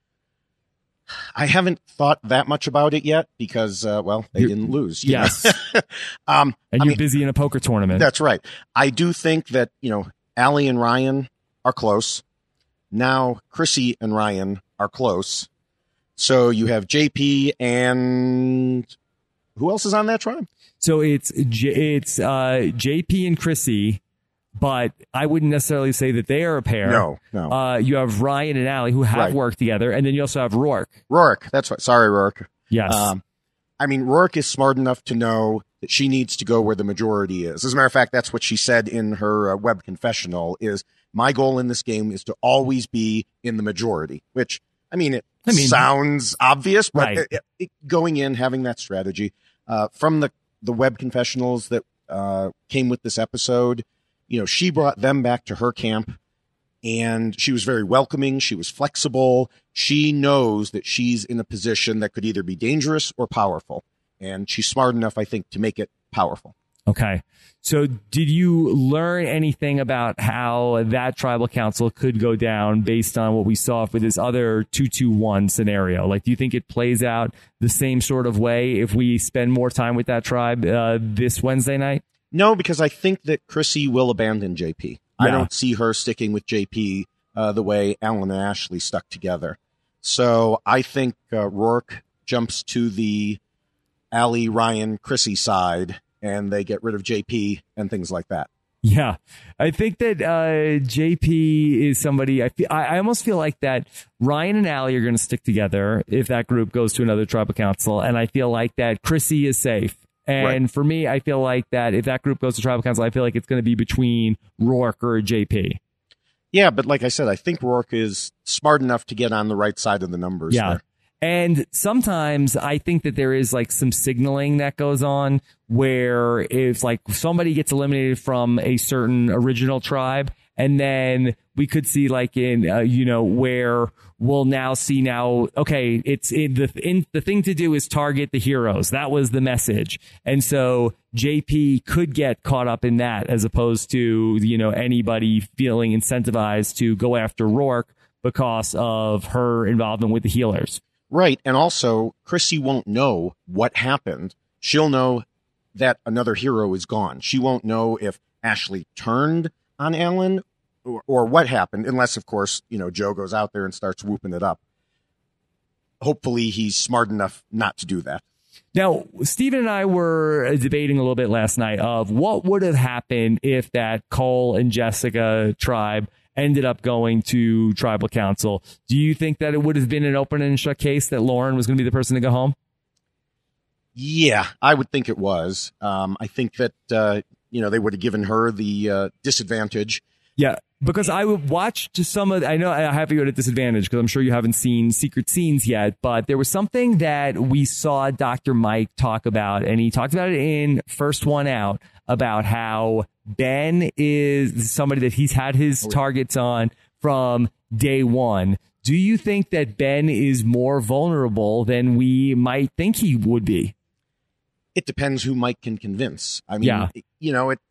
I haven't thought that much about it yet because, uh, well, they You're, didn't lose. You yes. um, and I you're mean, busy in a poker tournament. That's right. I do think that, you know, Allie and Ryan are close. Now, Chrissy and Ryan are close. So you have J P and who else is on that tribe? So it's J- it's uh, J P and Chrissy, but I wouldn't necessarily say that they are a pair. No, no. Uh, you have Ryan and Allie who have Right. worked together, and then you also have Rourke. Rourke. That's right. Sorry, Rourke. Yes. Um, I mean, Rourke is smart enough to know that she needs to go where the majority is. As a matter of fact, that's what she said in her uh, web confessional is, my goal in this game is to always be in the majority, which, I mean, it I mean, sounds obvious, but right. it, it, going in, having that strategy, uh, from the, the web confessionals that uh, came with this episode, you know, she brought them back to her camp, and she was very welcoming. She was flexible. She knows that she's in a position that could either be dangerous or powerful. And she's smart enough, I think, to make it powerful. Okay. So did you learn anything about how that tribal council could go down based on what we saw with this other two two one scenario? Like, do you think it plays out the same sort of way if we spend more time with that tribe uh, this Wednesday night? No, because I think that Chrissy will abandon J P. Yeah. I don't see her sticking with J P uh, the way Alan and Ashley stuck together. So I think uh, Rourke jumps to the Allie, Ryan, Chrissy side, and they get rid of J P and things like that. Yeah, I think that uh, J P is somebody. I feel, I, I almost feel like that Ryan and Allie are going to stick together if that group goes to another tribal council, and I feel like that Chrissy is safe. And right. for me, I feel like that if that group goes to tribal council, I feel like it's going to be between Rourke or J P. Yeah, but like I said, I think Rourke is smart enough to get on the right side of the numbers. Yeah. There. And sometimes I think that there is like some signaling that goes on where if like somebody gets eliminated from a certain original tribe, and then we could see like in, uh, you know, where we'll now see now, okay, it's in the, in, the thing to do is target the heroes. That was the message. And so J P could get caught up in that as opposed to, you know, anybody feeling incentivized to go after Rourke because of her involvement with the healers. Right. And also, Chrissy won't know what happened. She'll know that another hero is gone. She won't know if Ashley turned on Alan or, or what happened, unless, of course, you know, Joe goes out there and starts whooping it up. Hopefully he's smart enough not to do that. Now, Stephen and I were debating a little bit last night of what would have happened if that Cole and Jessica tribe ended up going to tribal council. Do you think that it would have been an open and shut case that Lauren was going to be the person to go home? Yeah, I would think it was. Um, I think that, uh, you know, they would have given her the uh, disadvantage. Yeah, because I would watch just some of, I know I have you at a disadvantage because I'm sure you haven't seen Secret Scenes yet, but there was something that we saw Doctor Mike talk about, and he talked about it in First One Out, about how Ben is somebody that he's had his targets on from day one. Do you think that Ben is more vulnerable than we might think he would be? It depends who Mike can convince. I mean, yeah. you know, it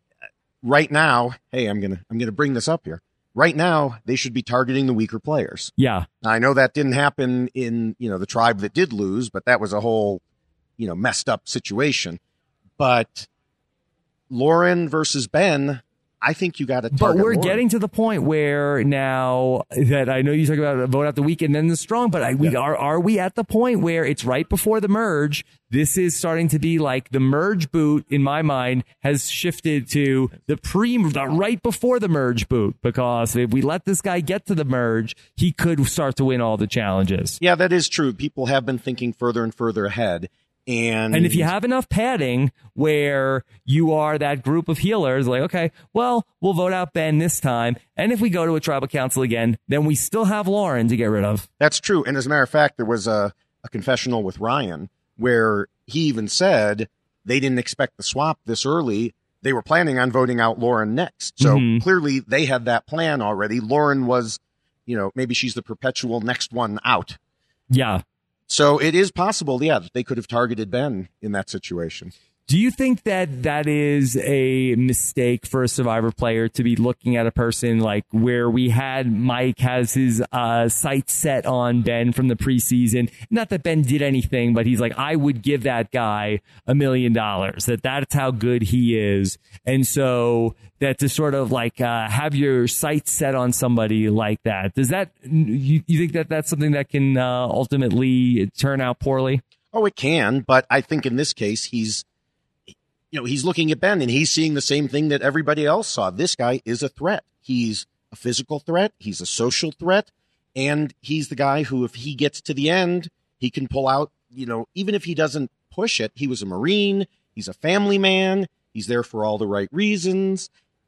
right now, hey, I'm going to I'm going to bring this up here. Right now, they should be targeting the weaker players. Yeah. Now, I know that didn't happen in, you know, the tribe that did lose, but that was a whole, you know, messed up situation. But Lauren versus Ben, I think you got to target But we're Lauren. getting to the point where now that I know you talk about vote out the weak and then the strong, but I, we, yeah. are are we at the point where it's right before the merge? This is starting to be like the merge boot, in my mind, has shifted to the pre, the right before the merge boot, because if we let this guy get to the merge, he could start to win all the challenges. Yeah, that is true. People have been thinking further and further ahead. And, and if you have enough padding where you are that group of healers, like, okay, well, we'll vote out Ben this time. And if we go to a tribal council again, then we still have Lauren to get rid of. That's true. And as a matter of fact, there was a, a confessional with Ryan where he even said they didn't expect the swap this early. They were planning on voting out Lauren next. So mm-hmm. clearly they had that plan already. Lauren was, you know, maybe she's the perpetual next one out. Yeah. So it is possible, yeah, that they could have targeted Ben in that situation. Do you think that that is a mistake for a Survivor player to be looking at a person like where we had Mike has his uh, sights set on Ben from the preseason? Not that Ben did anything, but he's like, I would give that guy a million dollars, that that's how good he is. And so that to sort of like uh, have your sights set on somebody like that, does that, you, you think that that's something that can uh, ultimately turn out poorly? Oh, it can. But I think in this case, he's, you know, he's looking at Ben and he's seeing the same thing that everybody else saw. This guy is a threat. He's a physical threat. He's a social threat. And he's the guy who, if he gets to the end, he can pull out, you know, even if he doesn't push it. He was a Marine. He's a family man. He's there for all the right reasons.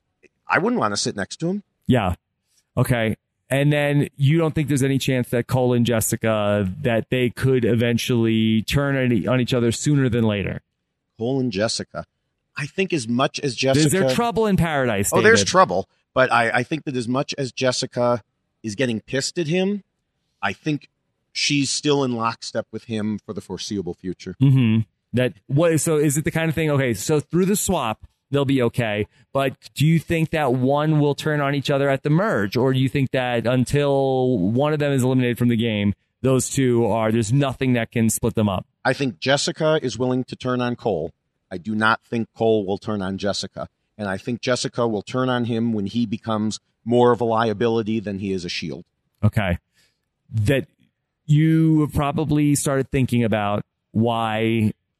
I wouldn't want to sit next to him. Yeah. Okay. And then you don't think there's any chance that Cole and Jessica, that they could eventually turn on each other sooner than later? Cole and Jessica. I think as much as Jessica... Is there trouble in paradise, David? Oh, there's trouble. But I, I think that as much as Jessica is getting pissed at him, I think she's still in lockstep with him for the foreseeable future. Mm-hmm. That what? So is it the kind of thing, okay, so through the swap, they'll be okay. But do you think that one will turn on each other at the merge? Or do you think that until one of them is eliminated from the game, those two are, there's nothing that can split them up? I think Jessica is willing to turn on Cole. I do not think Cole will turn on Jessica. And I think Jessica will turn on him when he becomes more of a liability than he is a shield. Okay. That you have probably started thinking about why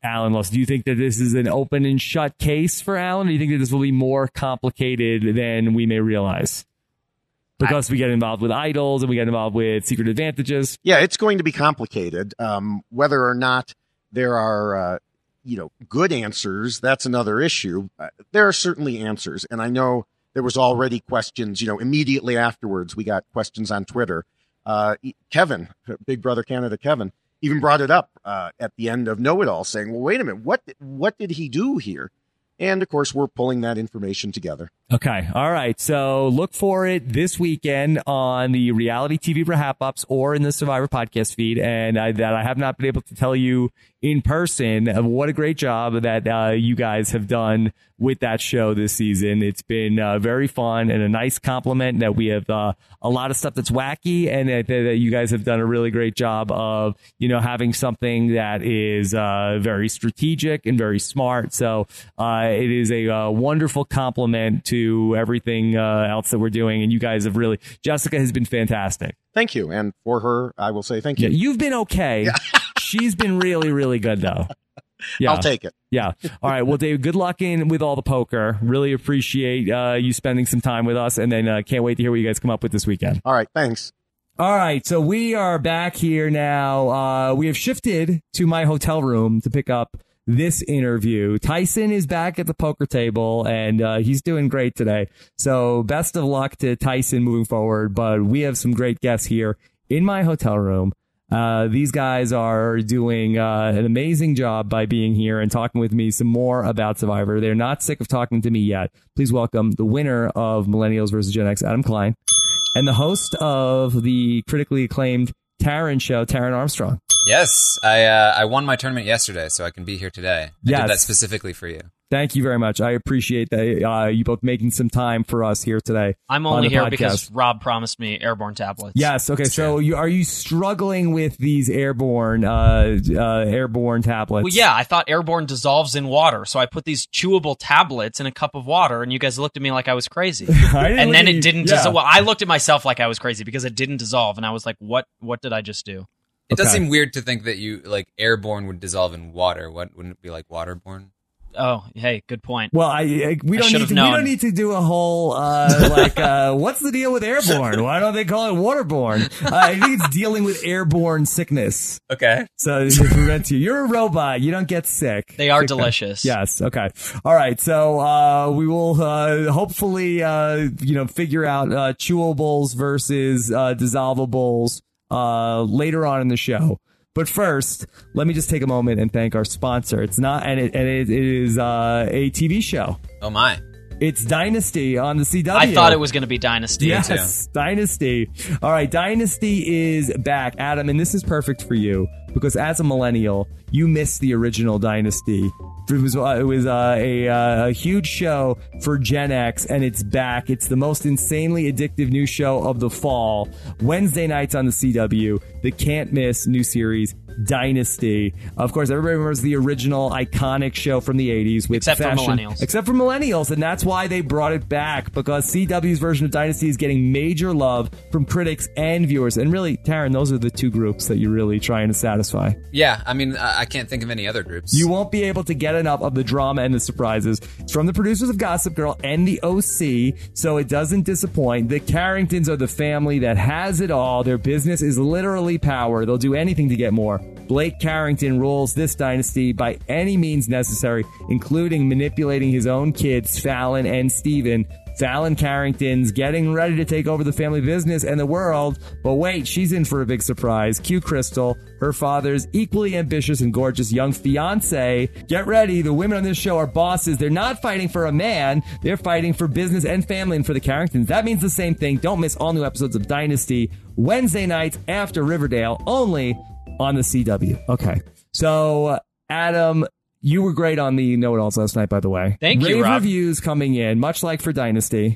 Alan lost. Do you think that this is an open and shut case for Alan? Or do you think that this will be more complicated than we may realize? Because I, we get involved with idols and we get involved with secret advantages. Yeah, it's going to be complicated. Um, whether or not there are, uh, you know, good answers, that's another issue. Uh, there are certainly answers. And I know there was already questions, you know, immediately afterwards, we got questions on Twitter. Uh, Kevin, Big Brother Canada Kevin, even brought it up uh, at the end of Know It All, saying, well, wait a minute, what, what did he do here? And, of course, we're pulling that information together. Okay. All right. So look for it this weekend on the Reality T V Wrap-Ups or in the Survivor podcast feed. And I, that I have not been able to tell you in person of what a great job that uh, you guys have done with that show this season. It's been uh, very fun and a nice compliment that we have uh, a lot of stuff that's wacky, and that, that you guys have done a really great job of, you know, having something that is uh, very strategic and very smart. So uh, it is a uh, wonderful compliment to everything uh, else that we're doing. And you guys have really, Jessica has been fantastic. Thank you. And for her, I will say thank you. Yeah, you've been okay. She's been really, really good, though. Yeah. I'll take it. Yeah. All right. Well, Dave, good luck in with all the poker. Really appreciate uh, you spending some time with us. And then uh, can't wait to hear what you guys come up with this weekend. All right. Thanks. All right. So we are back here now. Uh, we have shifted to my hotel room to pick up this interview. Tyson is back at the poker table, and uh, he's doing great today. So best of luck to Tyson moving forward. But we have some great guests here in my hotel room. Uh, these guys are doing uh, an amazing job by being here and talking with me some more about Survivor. They're not sick of talking to me yet. Please welcome the winner of Millennials versus Gen X, Adam Klein, and the host of the critically acclaimed Taran show, Taran Armstrong. Yes, I uh, I won my tournament yesterday, so I can be here today. I yes. did that specifically for you. Thank you very much. I appreciate that uh, you both making some time for us here today. I'm only here podcast. because Rob promised me airborne tablets. Yes. Okay. That's so, true. you, are you struggling with these airborne uh, uh, airborne tablets? Well, yeah, I thought airborne dissolves in water, so I put these chewable tablets in a cup of water, and you guys looked at me like I was crazy. I didn't and then look it at didn't you. Yeah. dissolve. Well, I looked at myself like I was crazy because it didn't dissolve, and I was like, "What? What did I just do?" It does Okay. seem weird to think that you like airborne would dissolve in water. What wouldn't it be like waterborne? Oh, hey, good point. Well, I, I we I don't should need have to, we known. don't need to do a whole uh, like uh, what's the deal with airborne? Why don't they call it waterborne? Uh, I think it's dealing with airborne sickness. Okay. So it prevents you. You're a robot. You don't get sick. They are Sick- delicious. Yes. Okay. All right. So uh, we will uh, hopefully uh, you know figure out uh, chewables versus uh, dissolvables uh, later on in the show. But first, let me just take a moment and thank our sponsor. It's not, and it, and it, it is uh, a T V show. Oh my. It's Dynasty on the C W. I thought it was going to be Dynasty. Yes, Dynasty. All right, Dynasty is back, Adam, and this is perfect for you because as a millennial, you missed the original Dynasty. It was uh, it was uh, a, uh, a huge show for Gen X, and it's back. It's the most insanely addictive new show of the fall. Wednesday nights on the C W, the can't miss new series Dynasty. Of course, everybody remembers the original iconic show from the eighties with Except for fashion, millennials. except for millennials, and that's why they brought it back because C W's version of Dynasty is getting major love from critics and viewers. And really, Taran, those are the two groups that you're really trying to satisfy. Yeah, I mean, I I can't think of any other groups. You won't be able to get enough of the drama and the surprises. It's from the producers of Gossip Girl and the O C, so it doesn't disappoint. The Carringtons are the family that has it all. Their business is literally power. They'll do anything to get more. Blake Carrington rules this dynasty by any means necessary, including manipulating his own kids, Fallon and Steven. Fallon Carrington's getting ready to take over the family business and the world, but wait, she's in for a big surprise. Q Crystal, her father's equally ambitious and gorgeous young fiance. Get ready, the women on this show are bosses. They're not fighting for a man, they're fighting for business and family. And for the Carringtons, that means the same thing. Don't miss all new episodes of Dynasty Wednesday nights after Riverdale, only on the C W. Okay, so Adam, you were great on the Know-It-Alls last night, by the way. Thank you, Rave Rob. reviews coming in, much like for Dynasty.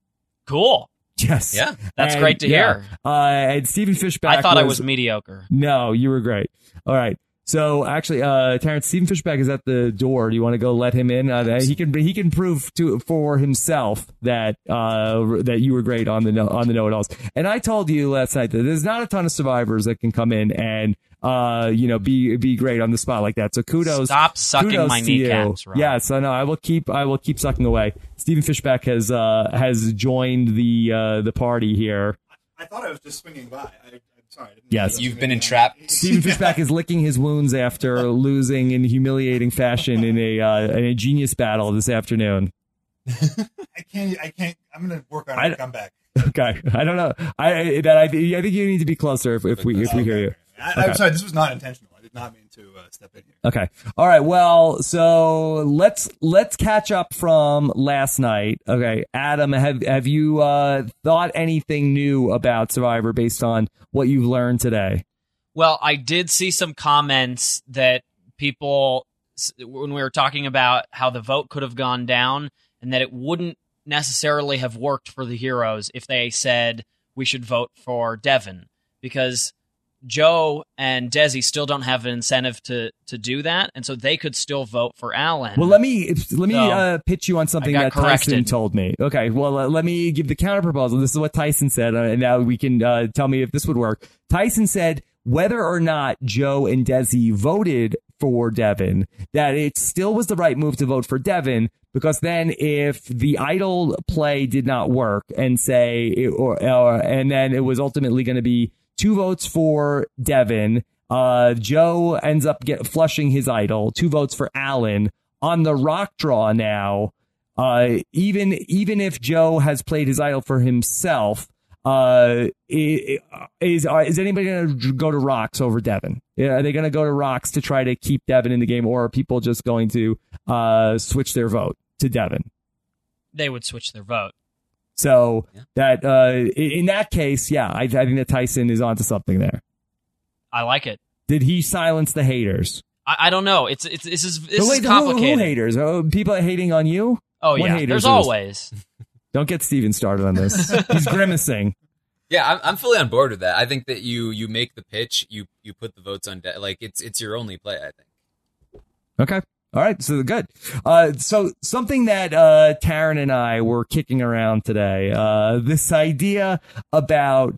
Cool. Yes. Yeah. That's great to yeah. hear. Uh, and Stephen Fishback I thought I was, was mediocre. No, you were great. All right. So actually, uh, Terrence, Stephen Fishback is at the door. Do you want to go let him in? Uh, he can he can prove to for himself that uh, that you were great on the on the know-it-alls. And I told you last night that there's not a ton of survivors that can come in and uh, you know be be great on the spot like that. So kudos. Stop sucking kudos my to kneecaps. you. Rob. Yes, I know. I will keep I will keep sucking away. Stephen Fishback has uh, has joined the uh, the party here. I thought I was just swinging by. I, I'm sorry. I didn't Yes. know You've that been was entrapped. Stephen Fishback is licking his wounds after losing in humiliating fashion in a uh, in a genius battle this afternoon. I can't. I can't. I'm going to work on I- a comeback. Okay, I don't know. I that I, I think you need to be closer if, if we if we hear you. I, Okay. I'm sorry. This was not intentional. I did not mean to uh, step in here. Okay. All right. Well, so let's let's catch up from last night. Okay, Adam, have have you uh, thought anything new about Survivor based on what you've learned today? Well, I did see some comments that people, when we were talking about how the vote could have gone down and that it wouldn't necessarily have worked for the heroes if they said we should vote for Devin, because Joe and Desi still don't have an incentive to to do that, and so they could still vote for Alan. Well, let me let me So, uh, pitch you on something I that got Tyson corrected. told me. Okay, well, uh, let me give the counter proposal. This is what Tyson said, uh, and now we can uh, tell me if this would work. Tyson said whether or not Joe and Desi voted for Devin, that it still was the right move to vote for Devin, because then if the idol play did not work and say, it, or, or and then it was ultimately going to be two votes for Devin, uh, Joe ends up get, flushing his idol, two votes for Alan on the rock draw now. Uh, even even if Joe has played his idol for himself, uh, is is, uh, is anybody going to go to rocks over Devin? Yeah, are they going to go to rocks to try to keep Devin in the game, or are people just going to uh, switch their vote to Devin? They would switch their vote. So Yeah. that uh, in in that case, yeah, I, I think that Tyson is onto something there. I like it. Did he silence the haters? I, I don't know. It's it's this is this But wait, is who- Who, complicated. haters? Oh, people are hating on you? Oh What yeah, haters there's is- always. Don't get Steven started on this. He's grimacing. Yeah, I'm, I'm fully on board with that. I think that you you make the pitch, you you put the votes on, de- like it's it's your only play. I think. Okay. All right. So good. Uh, so something that uh, Taryn and I were kicking around today, uh, this idea about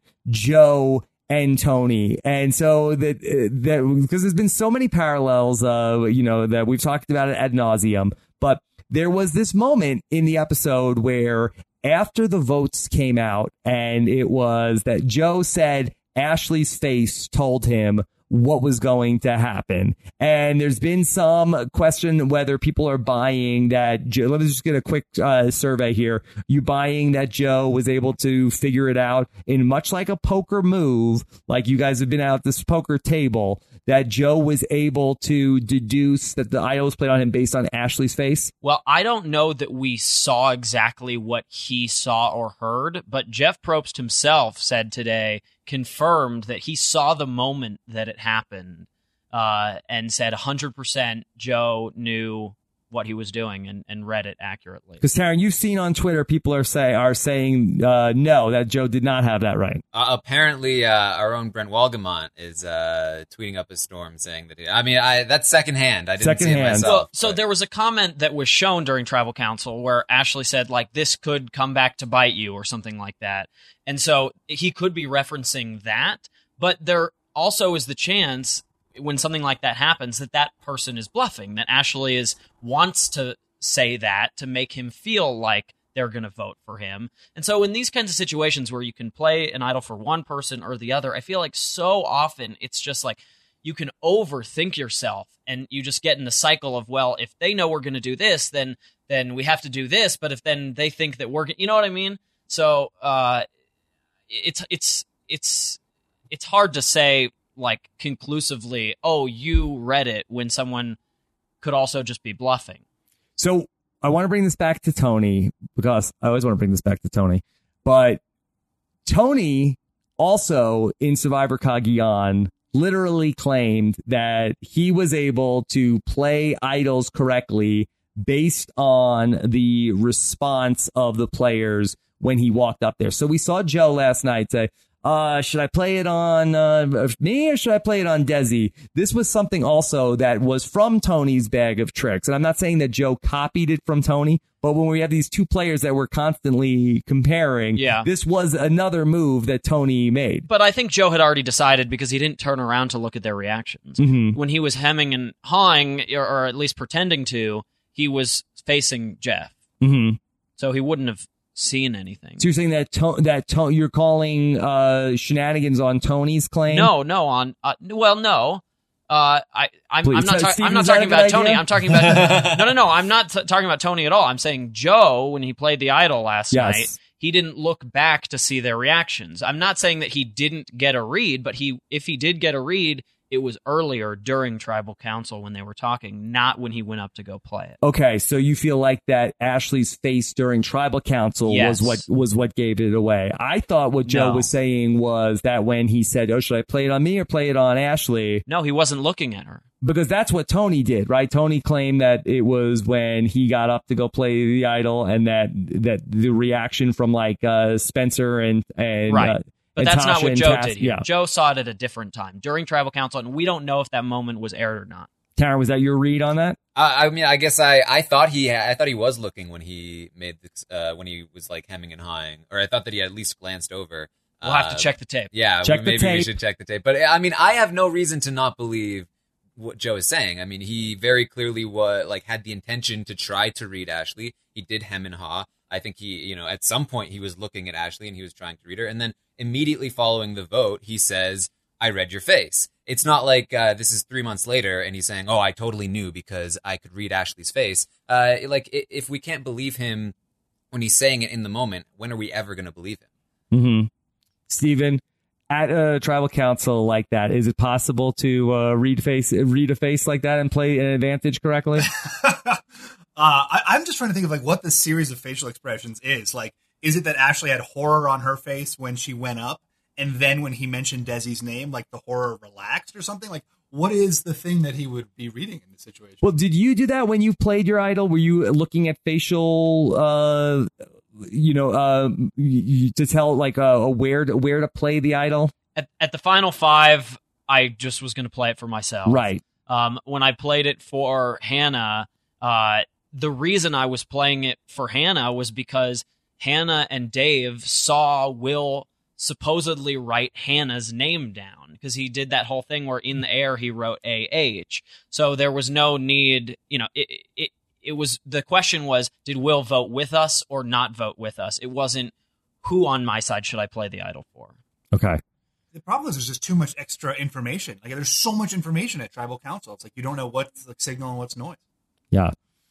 Joe and Tony. And so that, uh, that because there's been so many parallels, uh, you know, that we've talked about it ad nauseum. But there was this moment in the episode where after the votes came out, and it was that Joe said Ashley's face told him what was going to happen. And there's been some question whether people are buying that Joe, let me just get a quick uh, survey here. You buying that Joe was able to figure it out in much like a poker move, like you guys have been out at this poker table, that Joe was able to deduce that the idol was played on him based on Ashley's face? Well, I don't know that we saw exactly what he saw or heard, but Jeff Probst himself said today, confirmed that he saw the moment that it happened, uh, and said one hundred percent Joe knew what he was doing and, and read it accurately. Because Taryn, you've seen on Twitter people are say are saying uh, no, that Joe did not have that right. Uh, apparently, uh, our own Brent Walgamont is uh, tweeting up a storm saying that. He, I mean, I that's secondhand. I didn't see it Secondhand. myself. Well, so but- there was a comment that was shown during Tribal Council where Ashley said, like, this could come back to bite you or something like that. And so he could be referencing that. But there also is the chance when something like that happens that that person is bluffing, that Ashley is wants to say that to make him feel like they're going to vote for him. And so in these kinds of situations where you can play an idol for one person or the other, I feel like so often it's just like, you can overthink yourself and you just get in the cycle of, well, if they know we're going to do this, then then we have to do this. But if then they think that we're, you know what I mean? So uh, it's it's it's it's hard to say like conclusively, oh, you read it, when someone could also just be bluffing. So I want to bring this back to Tony, because I always want to bring this back to Tony. But Tony also in Survivor Cagayan literally claimed that he was able to play idols correctly based on the response of the players when he walked up there. So we saw Joe last night say, uh, should I play it on uh, me or should I play it on Desi? This was something also that was from Tony's bag of tricks. And I'm not saying that Joe copied it from Tony, but when we have these two players that we're constantly comparing, Yeah. this was another move that Tony made. But I think Joe had already decided because he didn't turn around to look at their reactions. Mhm. When he was hemming and hawing, or, or at least pretending to, he was facing Jeff. Mm-hmm. So he wouldn't have seen anything. So you're saying that to- that to- you're calling uh, shenanigans on Tony's claim? No, no, on uh, well, no. Uh, I, I'm, Please. I'm not. So, Ta- Steven, I'm not is that talking a good about Tony. idea? I'm talking about no, no, no. I'm not t- talking about Tony at all. I'm saying Joe when he played the Idol last Yes. night. He didn't look back to see their reactions. I'm not saying that he didn't get a read, but he, if he did get a read, it was earlier during Tribal Council when they were talking, not when he went up to go play it. Okay, so you feel like that Ashley's face during Tribal Council Yes. was what was what gave it away. I thought what Joe No. was saying was that when he said, "Oh, should I play it on me or play it on Ashley?" No, he wasn't looking at her. Because that's what Tony did, right? Tony claimed that it was when he got up to go play the Idol, and that that the reaction from like uh, Spencer and and Right. uh, But and that's not Tasha what and Joe Cass- did here. Yeah, Joe saw it at a different time during Tribal Council, and we don't know if that moment was aired or not. Taryn, was that your read on that? Uh, I mean, I guess I, I thought he ha- I thought he was looking when he made this, uh, when he was like hemming and hawing, or I thought that he at least glanced over. We'll have to Uh, check the tape. Yeah, Check we- the maybe we tape. should check the tape. But I mean, I have no reason to not believe what Joe is saying. I mean, he very clearly was like had the intention to try to read Ashley. He did hem and haw. I think he, you know, at some point he was looking at Ashley and he was trying to read her, and then immediately following the vote, he says, "I read your face." It's not like uh, this is three months later and he's saying, "Oh, I totally knew because I could read Ashley's face." Uh, like, i- if we can't believe him when he's saying it in the moment, when are we ever going to believe him? Mm-hmm. Stephen, at a Tribal Council like that, is it possible to uh, read face read a face like that and play an advantage correctly? uh, I, I'm just trying to think of like what the series of facial expressions is. Like, is it that Ashley had horror on her face when she went up, and then when he mentioned Desi's name, like the horror relaxed or something? Like, what is the thing that he would be reading in this situation? Well, did you do that when you played your Idol? Were you looking at facial, uh, you know, uh, y- y- to tell like uh, where to, where to play the Idol? At, at the final five, I just was going to play it for myself. Right. Um, when I played it for Hannah, uh, the reason I was playing it for Hannah was because Hannah and Dave saw Will supposedly write Hannah's name down because he did that whole thing where in the air he wrote A H. So there was no need, you know, it, it, it was, the question was, did Will vote with us or not vote with us? It wasn't who on my side should I play the Idol for? Okay. The problem is there's just too much extra information. Like, there's so much information at Tribal Council. It's like you don't know what's like signal and what's noise. Yeah.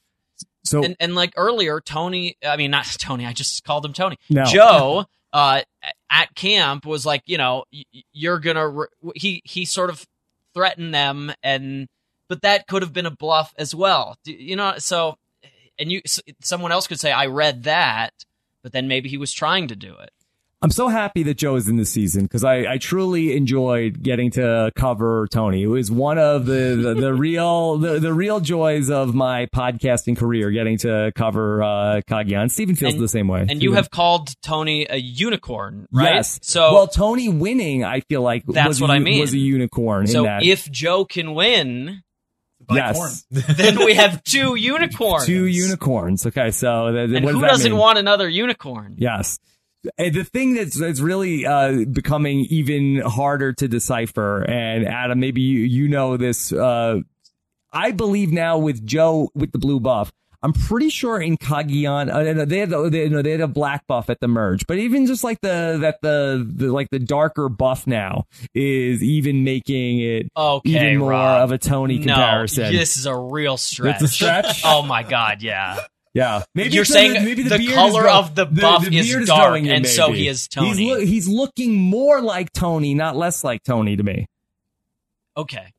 So And, and like earlier, Tony, I mean, not Tony, I just called him Tony. No. Joe uh, at camp was like, you know, y- you're going to, re- he, he sort of threatened them, and, but that could have been a bluff as well. Do- You know, so, and you, s- someone else could say, I read that, but then maybe he was trying to do it. I'm so happy that Joe is in this season because I, I truly enjoyed getting to cover Tony. It was one of the, the, the real the, the real joys of my podcasting career, getting to cover uh, Kaguya. And Steven feels And- the same way. And you have called Tony a unicorn, right? Yes. So, well, Tony winning, I feel like That's was a, what I u- mean. was a unicorn. so in that. if Joe can win, By yes, corn. then we have two unicorns. two unicorns. Okay, so th- And what who does that doesn't mean? want another unicorn? Yes. And the thing that's, that's really uh, becoming even harder to decipher, and Adam, maybe you, you know this, uh, I believe now with Joe with the blue buff, I'm pretty sure in Kagiyan, uh, they had the, they, you know, they had a black buff at the merge, but even just like the that the, the like the darker buff now is even making it Okay, even more Rob. of a Tony No, comparison. this is a real stretch. It's a stretch? Oh my god, yeah. Yeah, maybe You're it's saying maybe the beard color is grow- of the buff is beard dark, growing in, and so maybe. he is Tony. He's, loo- he's looking more like Tony, not less like Tony to me. Okay.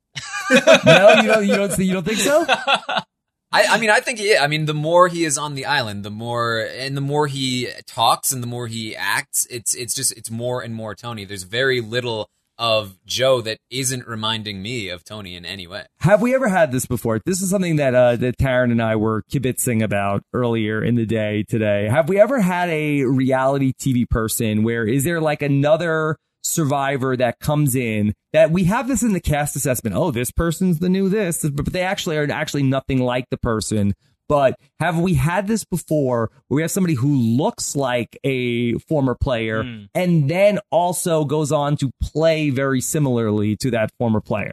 No, you don't. You don't. You don't think so? I, I mean, I think he, I mean, the more he is on the island, the more, and the more he talks and the more he acts, it's, it's just, it's more and more Tony. There's very little of Joe that isn't reminding me of Tony in any way. Have we ever had this before? This is something that uh, that Taryn and I were kibitzing about earlier in the day today. Have we ever had a reality T V person where is there like another survivor that comes in that we have this in the cast assessment? Oh, this person's the new this, but they actually are actually nothing like the person. But have we had this before where we have somebody who looks like a former player mm. and then also goes on to play very similarly to that former player?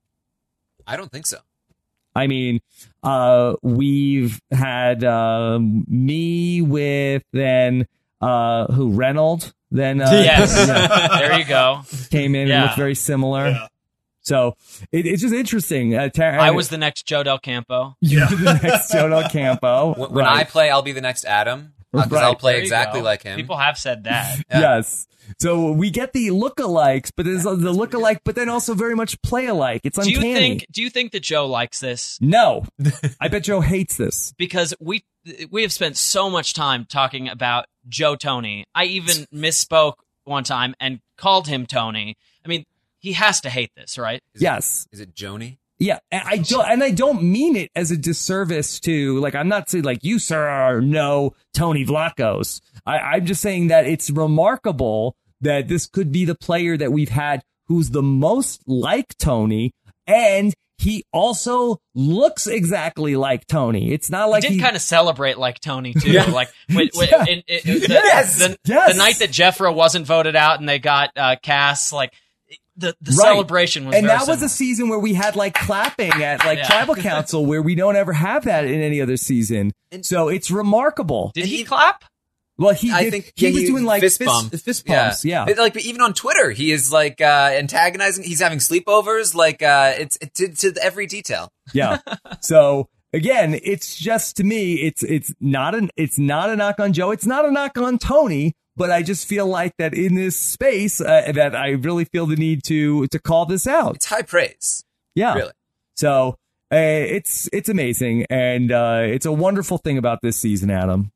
I don't think so. I mean, uh, we've had uh, me with then uh, who Reynolds. Then uh, yes, yeah. There you go. Came in yeah. and looked very similar. Yeah. So it, it's just interesting. Uh, Tar- I was the next Joe Del Campo. You were the next Joe Del Campo. When, when right. I play, I'll be the next Adam because right. I'll play There exactly like him. People have said that. Yeah. Yes. So we get the lookalikes, but there's the lookalike, but then also very much play alike. It's uncanny. Do you think? Do you think that Joe likes this? No, I bet Joe hates this because we we have spent so much time talking about Joe Tony. I even misspoke one time and called him Tony. I mean, he has to hate this, right? Is yes. It, is it Joni? Yeah, and I don't, and I don't mean it as a disservice to, like, I'm not saying like you, sir, are no Tony Vlachos. I, I'm just saying that it's remarkable that this could be the player that we've had who's the most like Tony, and he also looks exactly like Tony. It's not like he did he kind of celebrate like Tony too. Yeah. Like when, when, yeah. in, in, in, the, yes. the, yes. the night that Jeffra wasn't voted out and they got uh, Cass, like the the right. celebration was. And very that was similar. a season where we had like clapping at like Yeah. tribal council, where we don't ever have that in any other season. So it's remarkable. Did he clap? Well, he I did, think he yeah, was doing like fist, fist, bump. fist bumps. Yeah. But, like, but even on Twitter, he is like uh, antagonizing. He's having sleepovers. Like uh, it's it, to, to every detail. Yeah. So again, it's just to me, it's it's not an it's not a knock on Joe. It's not a knock on Tony. But I just feel like that in this space uh, that I really feel the need to to call this out. It's high praise. Yeah. Really. So uh, it's it's amazing, and uh, it's a wonderful thing about this season, Adam.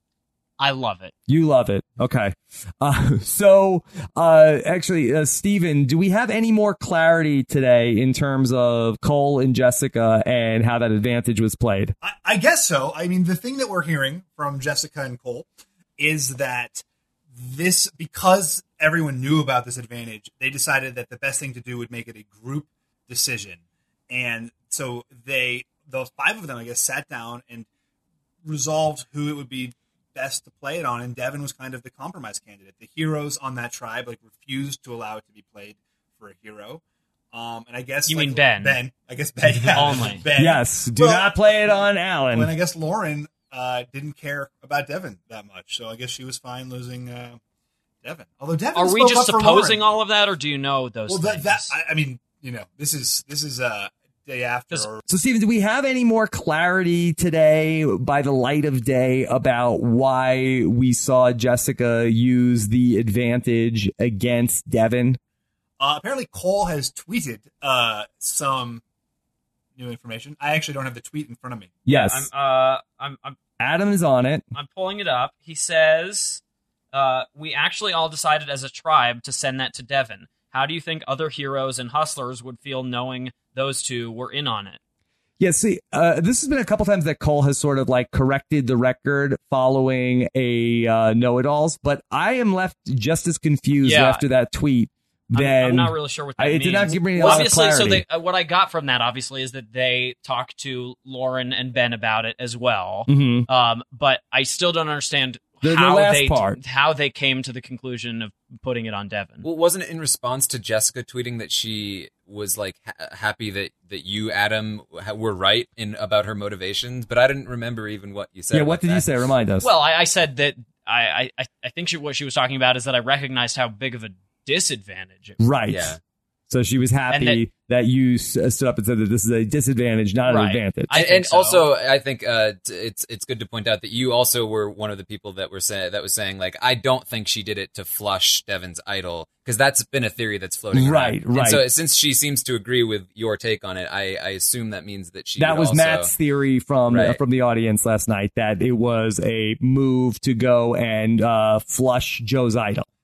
I love it. You love it. Okay. Uh, so, uh, actually, uh, Steven, do we have any more clarity today in terms of Cole and Jessica and how that advantage was played? I, I guess so. I mean, the thing that we're hearing from Jessica and Cole is that this, because everyone knew about this advantage, they decided that the best thing to do would make it a group decision. And so they, those five of them, I guess, sat down and resolved who it would be best to play it on, and Devin was kind of the compromise candidate. The heroes on that tribe like refused to allow it to be played for a hero. Um, and I guess you like, mean Ben? Ben, I guess Ben yeah, only. Ben. Yes, do well, not play it on Alan. When I guess Lauren uh, didn't care about Devin that much, so I guess she was fine losing uh, Devin. Although Devin, are we just supposing all of that, or do you know those? Well, things? that, that I, I mean, you know, this is this is uh day after. Or, so, Steven, do we have any more clarity today by the light of day about why we saw Jessica use the advantage against Devin? Uh, apparently, Cole has tweeted uh, some new information. I actually don't have the tweet in front of me. Yes. I'm, uh, I'm, I'm, Adam is on it. I'm pulling it up. He says, uh, we actually all decided as a tribe to send that to Devin. How do you think other heroes and hustlers would feel knowing those two were in on it? Yeah, see, uh, this has been a couple times that Cole has sort of like corrected the record following a uh, know-it-alls, but I am left just as confused yeah. after that tweet. Then I'm, I'm not really sure what that I, means. It did not give me a well, lot obviously, of clarity. So they, uh, what I got from that, obviously, is that they talked to Lauren and Ben about it as well. Mm-hmm. Um, but I still don't understand The, how the last they part. how they came to the conclusion of putting it on Devin. Well, wasn't it in response to Jessica tweeting that she was like ha- happy that, that you, Adam, ha- were right in about her motivations? But I didn't remember even what you said. Yeah, about what did that. you say? Remind us. Well, I, I said that I, I, I think she, what she was talking about is that I recognized how big of a disadvantage it was. Right. Yeah. So she was happy that, that you s- stood up and said that this is a disadvantage, not right. an advantage. I and think and so. also, I think uh, t- it's it's good to point out that you also were one of the people that were say- that was saying like, I don't think she did it to flush Devin's idol, because that's been a theory that's floating around. Right, right. And so since she seems to agree with your take on it, I, I assume that means that she that would was also, Matt's theory from Right. uh, from the audience last night, that it was a move to go and uh, flush Joe's idol.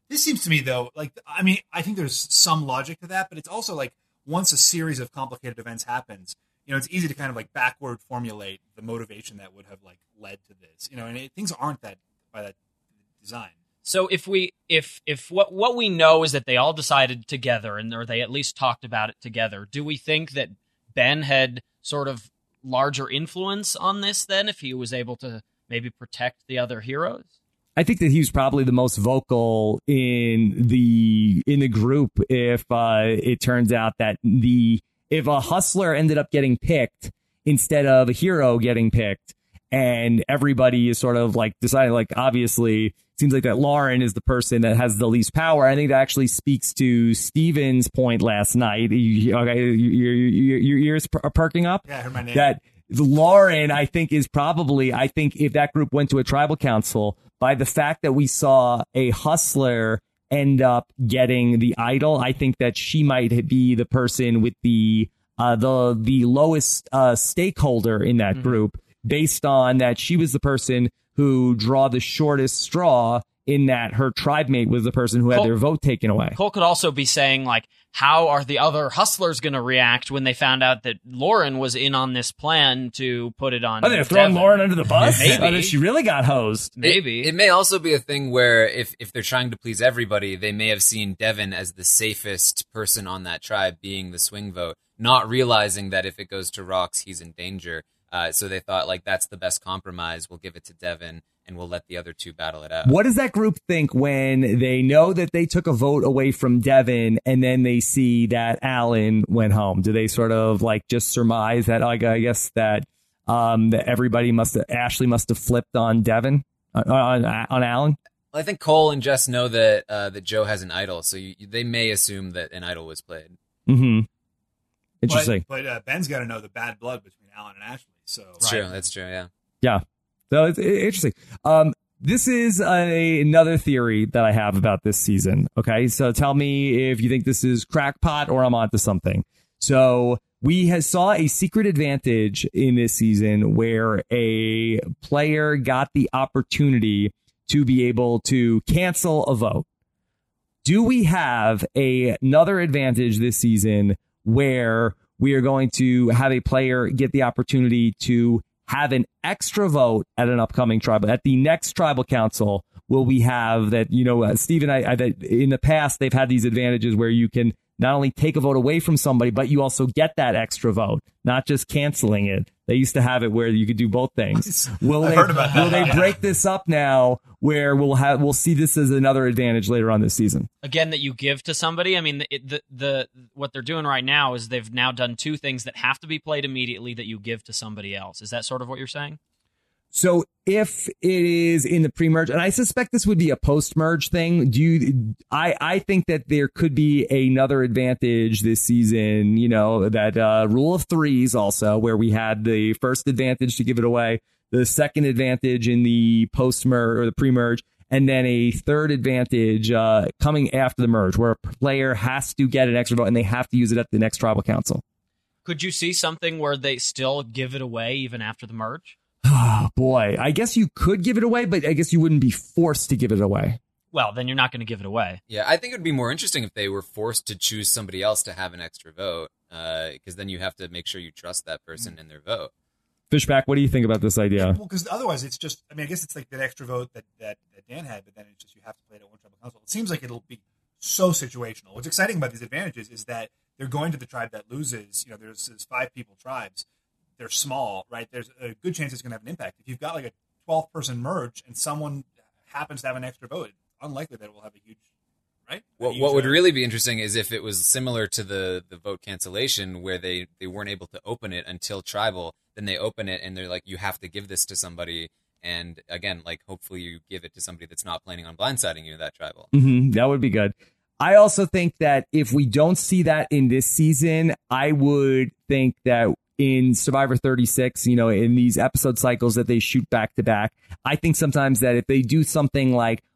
This seems to me, though, like, I mean, I think there's some logic to that, but it's also like once a series of complicated events happens, you know, it's easy to kind of like backward formulate the motivation that would have like led to this, you know, and it, things aren't that by that design. So if we if if what what we know is that they all decided together, and or they at least talked about it together, do we think that Ben had sort of larger influence on this then, if he was able to maybe protect the other heroes? I think that he was probably the most vocal in the in the group. If uh, it turns out that the if a hustler ended up getting picked instead of a hero getting picked, and everybody is sort of like deciding, like, obviously it seems like that Lauren is the person that has the least power. I think that actually speaks to Steven's point last night. You, okay, your, your, your ears are perking up. Yeah, I heard my name. That Lauren, I think, is probably, I think if that group went to a tribal council, by the fact that we saw a hustler end up getting the idol, I think that she might be the person with the uh, the the lowest uh, stakeholder in that mm-hmm. group, based on that she was the person who draw the shortest straw, in that her tribe mate was the person who had Cole, their vote taken away. Cole could also be saying, like, how are the other hustlers going to react when they found out that Lauren was in on this plan to put it on? Oh, they're throwing Devin. Lauren under the bus? Maybe. Oh, that she really got hosed. Maybe. It, it may also be a thing where if, if they're trying to please everybody, they may have seen Devin as the safest person on that tribe, being the swing vote, not realizing that if it goes to Rox, he's in danger. Uh, so they thought, like, that's the best compromise. We'll give it to Devin, and we'll let the other two battle it out. What does that group think when they know that they took a vote away from Devin, and then they see that Alan went home? Do they sort of like just surmise that, like, I guess that um, that everybody must have, Ashley must have flipped on Devin, on, on, on Alan? Well, I think Cole and Jess know that uh, that Joe has an idol, so you, they may assume that an idol was played. Mm-hmm. Interesting. But, but uh, Ben's got to know the bad blood between Alan and Ashley. So That's right. true. That's true. Yeah. Yeah. So it's interesting. Um, this is a, another theory that I have about this season. Okay. So tell me if you think this is crackpot or I'm onto something. So we has saw a secret advantage in this season where a player got the opportunity to be able to cancel a vote. Do we have a, another advantage this season where we are going to have a player get the opportunity to have an extra vote at an upcoming tribal, at the next tribal council? Will we have that, you know, uh, Steve and I, I, that in the past, they've had these advantages where you can not only take a vote away from somebody, but you also get that extra vote, not just canceling it. They used to have it where you could do both things. Will I've they, heard about that. will they break this up now where we'll have, we'll see this as another advantage later on this season? Again, that you give to somebody. I mean, the, the, the what they're doing right now is they've now done two things that have to be played immediately that you give to somebody else. Is that sort of what you're saying? So if it is in the pre-merge, and I suspect this would be a post-merge thing, do you, I, I think that there could be another advantage this season, you know, that uh, rule of threes also, where we had the first advantage to give it away, the second advantage in the post-merge or the pre-merge, and then a third advantage uh, coming after the merge, where a player has to get an extra vote and they have to use it at the next tribal council. Could you see something where they still give it away even after the merge? Oh, boy, I guess you could give it away, but I guess you wouldn't be forced to give it away. Well, then you're not going to give it away. Yeah, I think it would be more interesting if they were forced to choose somebody else to have an extra vote, because uh, then you have to make sure you trust that person and their vote. Fishback, what do you think about this idea? Well, because otherwise it's just, I mean, I guess it's like that extra vote that, that, that Dan had, but then it's just you have to play it at one tribal council. It seems like it'll be so situational. What's exciting about these advantages is that they're going to the tribe that loses. You know, there's, there's five people tribes. They're small, right? There's a good chance it's going to have an impact. If you've got like a twelve person merge and someone happens to have an extra vote, it's unlikely that it will have a huge, right? What, huge, what would uh, really be interesting is if it was similar to the, the vote cancellation where they, they weren't able to open it until tribal, then they open it and they're like, you have to give this to somebody. And again, like hopefully you give it to somebody that's not planning on blindsiding you, that tribal. Mm-hmm, that would be good. I also think that if we don't see that in this season, I would think that in Survivor thirty-six, you know, in these episode cycles that they shoot back to back, I think sometimes that if they do something like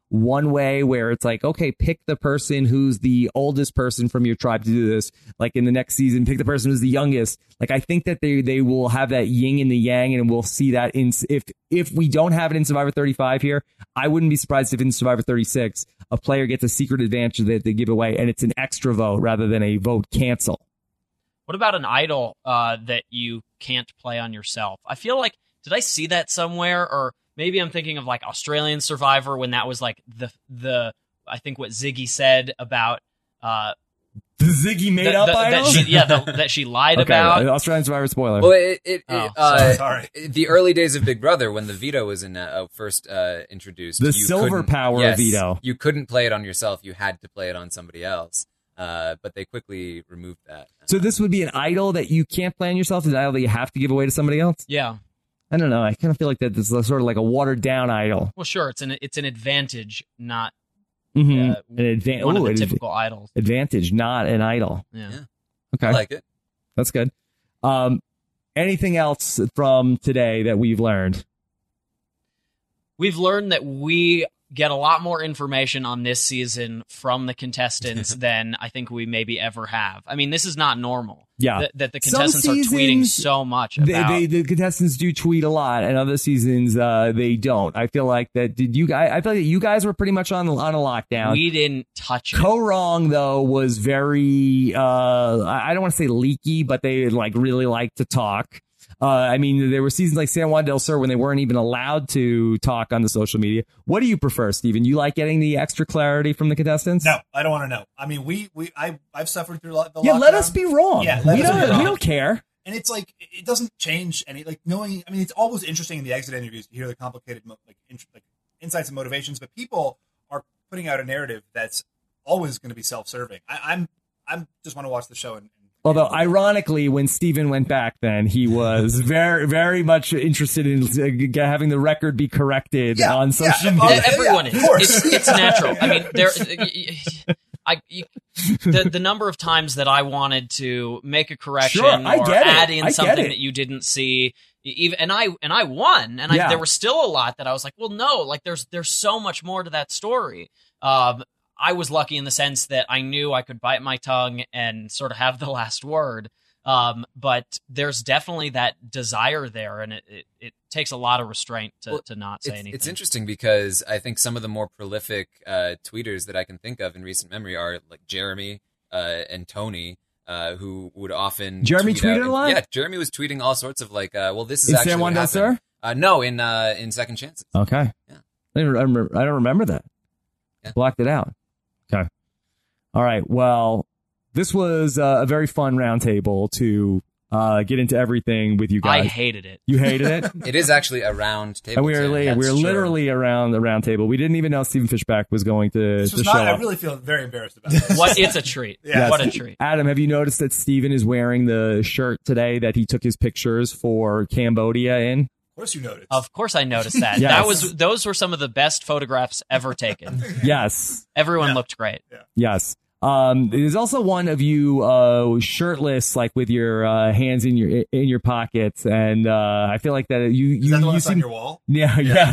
one way where it's like, okay, pick the person who's the oldest person from your tribe to do this. Like in the next season, pick the person who's the youngest. Like I think that they they will have that yin and the yang, and we'll see that in if if we don't have it in Survivor thirty-five here, I wouldn't be surprised if in Survivor thirty-six a player gets a secret advantage that they give away, and it's an extra vote rather than a vote cancel. What about an idol uh, that you can't play on yourself? I feel like, did I see that somewhere? Or maybe I'm thinking of like Australian Survivor when that was like the, the I think what Ziggy said about... Uh, the Ziggy made the, up the, idol? That she, yeah, the, that she lied okay, about. Australian Survivor spoiler. Well, it, it, Oh, it uh, sorry. the early days of Big Brother, when the veto was in, uh, first uh, introduced, The you silver couldn't- power yes, veto. You couldn't play it on yourself; you had to play it on somebody else. Uh, but they quickly removed that. So this would be an idol that you can't play on yourself, an idol that you have to give away to somebody else? Yeah. I don't know. I kind of feel like that this is sort of like a watered down idol. Well, sure. It's an it's an advantage, not Mm-hmm. uh, an adva- one Ooh, of the an typical idols. advantage, not an idol. Yeah. Yeah. Okay. I like it. That's good. Um, anything else from today that we've learned? We've learned that we get a lot more information on this season from the contestants than I think we maybe ever have. I mean, this is not normal. Yeah. That, that the Some contestants are tweeting seasons, so much They, about. they, the contestants do tweet a lot, and other seasons uh, they don't. I feel like that. Did you guys? I feel like you guys were pretty much on on a lockdown. we didn't touch it. Co Wrong though was very. Uh, I I don't want to say leaky, but they like really like to talk. Uh, I mean, there were seasons like San Juan del Sur when they weren't even allowed to talk on the social media. What do you prefer, Steven? You like getting the extra clarity from the contestants? No, I don't want to know. I mean, we we I I've suffered through lo- the Yeah, lockdown. let us be wrong. Yeah, let we us be don't. wrong. We don't care. And it's like it doesn't change any like knowing. I mean, it's always interesting in the exit interviews to hear the complicated mo- like, int- like insights and motivations, but people are putting out a narrative that's always going to be self-serving. I, I'm I'm just want to watch the show and. and Although, ironically, when Steven went back, then he was very, very much interested in uh, having the record be corrected Yeah, on yeah, social oh, media. yeah, Everyone of is. course. It's, it's natural. I mean, there. I you, the the number of times that I wanted to make a correction Sure, I or get it. add in I get something it. that you didn't see, even and I and I won, and I, Yeah. there was still a lot that I was like, well, no, like there's there's so much more to that story. Um, I was lucky in the sense that I knew I could bite my tongue and sort of have the last word. Um, but there's definitely that desire there, and it, it, it takes a lot of restraint to, Well, to not say it's, anything. It's interesting because I think some of the more prolific uh, tweeters that I can think of in recent memory are like Jeremy uh, and Tony, uh, who would often Jeremy tweet tweeted out- a lot? Yeah, Jeremy was tweeting all sorts of like, uh, well, this is In actually San Juan what del happened. Sur? Uh, no, in uh, in Second Chances. Okay. Yeah. I don't remember, I don't remember that. Yeah. Blocked it out. Okay. All right. Well, this was uh, a very fun roundtable to uh, get into everything with you I guys. hated it. You hated it? It is actually a round table. And we were, Tim, li- that's we were true. literally around the round table. We didn't even know Stephen Fishback was going to, This to was show not. I up. really feel very embarrassed about this. What? It's a treat. Yeah. What a treat. Adam, have you noticed that Steven is wearing the shirt today that he took his pictures for Cambodia in? Of course, you noticed. Of course, I noticed that. Yes. That was those were some of the best photographs ever taken. Yes. Everyone Yeah. looked great. Yes. Um, there's also one of you uh, shirtless, like with your uh, hands in your in your pockets, and uh, I feel like that you Is you, that the one you that's on seem your wall? yeah yeah.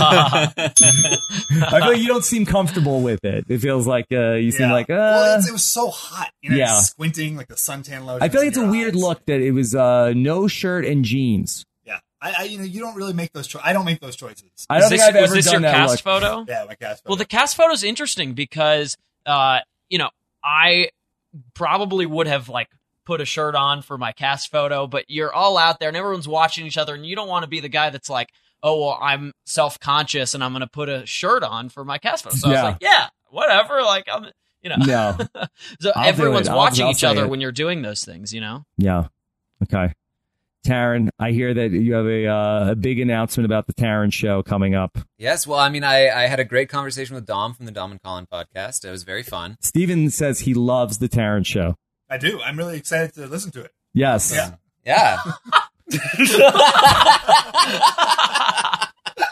I feel like you don't seem comfortable with it. It feels like uh, you seem Yeah. like uh, well, it's, it was so hot. You know, yeah. squinting like the suntan lotion. I feel like it's a weird look that it was uh, no shirt and jeans. Yeah, I, I you know you don't really make those choices. I don't make those choices. I don't Was think this, I've was ever this done your that cast look. photo? Yeah, my cast. Well, the cast photo is interesting because, uh, you know, I probably would have like put a shirt on for my cast photo, but you're all out there and everyone's watching each other, and you don't want to be the guy that's like, oh, well, I'm self-conscious and I'm going to put a shirt on for my cast photo. So I Yeah. was like, yeah, whatever. Like, I'm, you know, No. so I'll do everyone's it. I'll- watching I'll each say other it. when you're doing those things, you know? Yeah. Okay. Taryn, I hear that you have a uh, a big announcement about the Taryn show coming up. Yes, well, I mean, I, I had a great conversation with Dom from the Dom and Colin podcast. It was very fun. Steven says he loves the Taryn show. I do. I'm really excited to listen to it. Yes. Yeah. Yeah.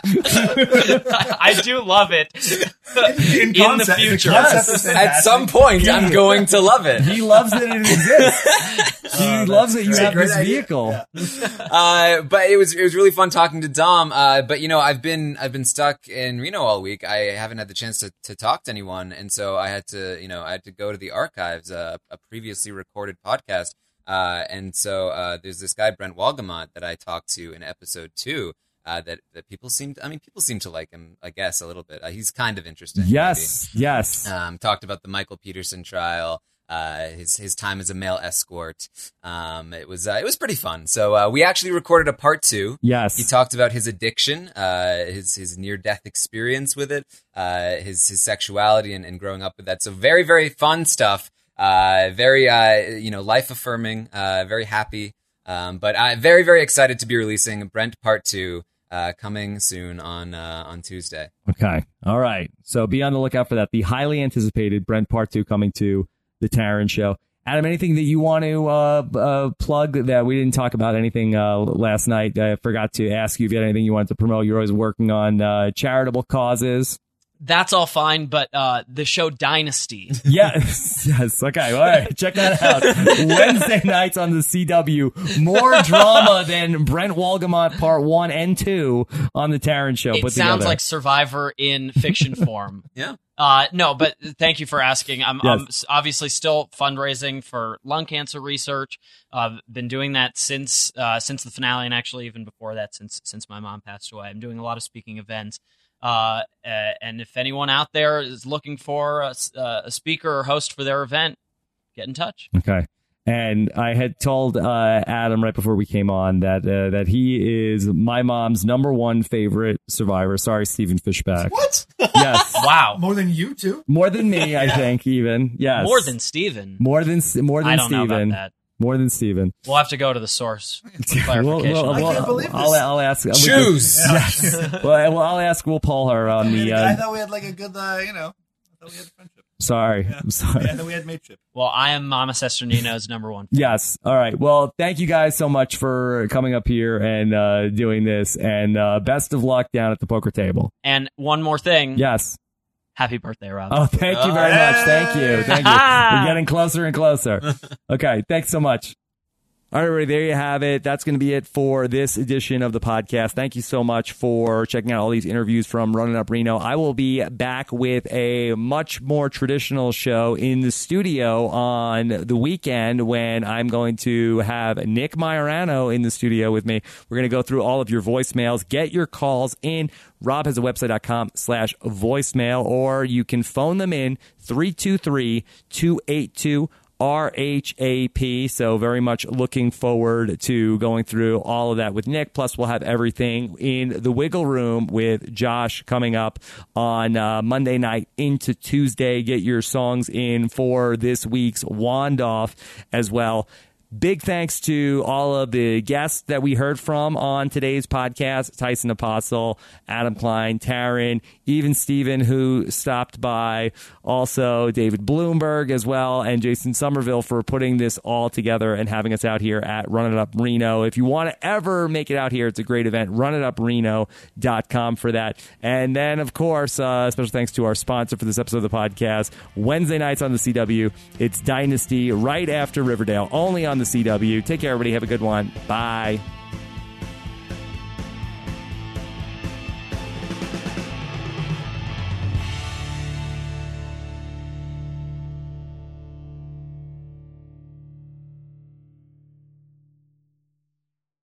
I do love it. In, in, In concept, the future. the concept Yes. is At fantastic. some point, I'm going to love it. He loves that it exists. He Oh, loves that you great. have Great this idea. vehicle. Yeah. Uh, but it was it was really fun talking to Dom. Uh, but you know, I've been I've been stuck in Reno all week. I haven't had the chance to, to talk to anyone, and so I had to you know I had to go to the archives, uh, a previously recorded podcast. Uh, and so uh, there's this guy Brent Walgamont that I talked to in episode two. Uh, that that people seem to, I mean people seem to like him, I guess, a little bit. Uh, he's kind of interesting. Yes, maybe. yes. Um, talked about the Michael Peterson trial. Uh, his his time as a male escort. Um, it was uh, it was pretty fun. So uh, we actually recorded a part two. Yes. He talked about his addiction, uh, his his near death experience with it, uh, his his sexuality and, and growing up with that. So very very fun stuff. Uh, very uh, you know life affirming. Uh, very happy. Um, but I'm very very excited to be releasing Brent Part Two. Uh, coming soon on uh, on Tuesday. Okay. All right. So be on the lookout for that. The highly anticipated Brent Part Two coming to the Taryn Show. Adam, anything that you want to uh, uh, plug that we didn't talk about anything uh, last night? I forgot to ask you if you had anything you wanted to promote. You're always working on uh, charitable causes. That's all fine, but uh, the show Dynasty. Yes, yes. Okay, all right. Check that out. Wednesday nights on the C W. More drama than Brent Walgamont Part One and Two on the Taryn Show. It put sounds together. like Survivor in fiction form. Yeah. Uh, no, but thank you for asking. I'm, Yes. I'm s- obviously still fundraising for lung cancer research. I've uh, been doing that since uh, since the finale, and actually even before that, since since my mom passed away. I'm doing a lot of speaking events. Uh, uh, and if anyone out there is looking for a, s- uh, a speaker or host for their event, get in touch. Okay. And I had told uh, Adam right before we came on that uh, that he is my mom's number one favorite Survivor. Sorry, Stephen Fishback. What? Yes. Wow. More than you two? More than me, I think, even. Yes. More than Steven. More than more than I don't know Steven. about that. More than Steven. We'll have to go to the source for We'll- clarification. we'll- I we'll- can't believe I'll, this. I'll ask. we can- Choose. Yes. well, well, I'll ask. We'll poll her on the. I Uh, thought we had like a good, uh, you know, I thought we had friendship. sorry. Yeah. I'm sorry. Yeah, I thought we had mateship. Well, I am Mama Sesternino's number one. Yes. All right. Well, thank you guys so much for coming up here and uh, doing this. And uh, best of luck down at the poker table. And one more thing. Yes. Happy birthday, Rob. Oh, thank you very much. Thank you. Thank you. We're getting closer and closer. Okay. Thanks so much. All right, everybody, there you have it. That's going to be it for this edition of the podcast. Thank you so much for checking out all these interviews from Running Up Reno. I will be back with a much more traditional show in the studio on the weekend when I'm going to have Nick Majorano in the studio with me. We're going to go through all of your voicemails, get your calls in. Rob has a website.com slash voicemail, or you can phone them in three two three, two eight two, R H A P. So very much looking forward to going through all of that with Nick. Plus, we'll have everything in the Wiggle Room with Josh coming up on uh, Monday night into Tuesday. Get your songs in for this week's Wand Off as well. Big thanks to all of the guests that we heard from on today's podcast. Tyson Apostle, Adam Klein, Taryn, even Steven, who stopped by. Also, David Bloomberg as well, and Jason Somerville for putting this all together and having us out here at Run It Up Reno. If you want to ever make it out here, it's a great event. run it up reno dot com for that. And then, of course, uh, special thanks to our sponsor for this episode of the podcast. Wednesday nights on the C W, it's Dynasty right after Riverdale, only on the C W. Take care, everybody. Have a good one. Bye.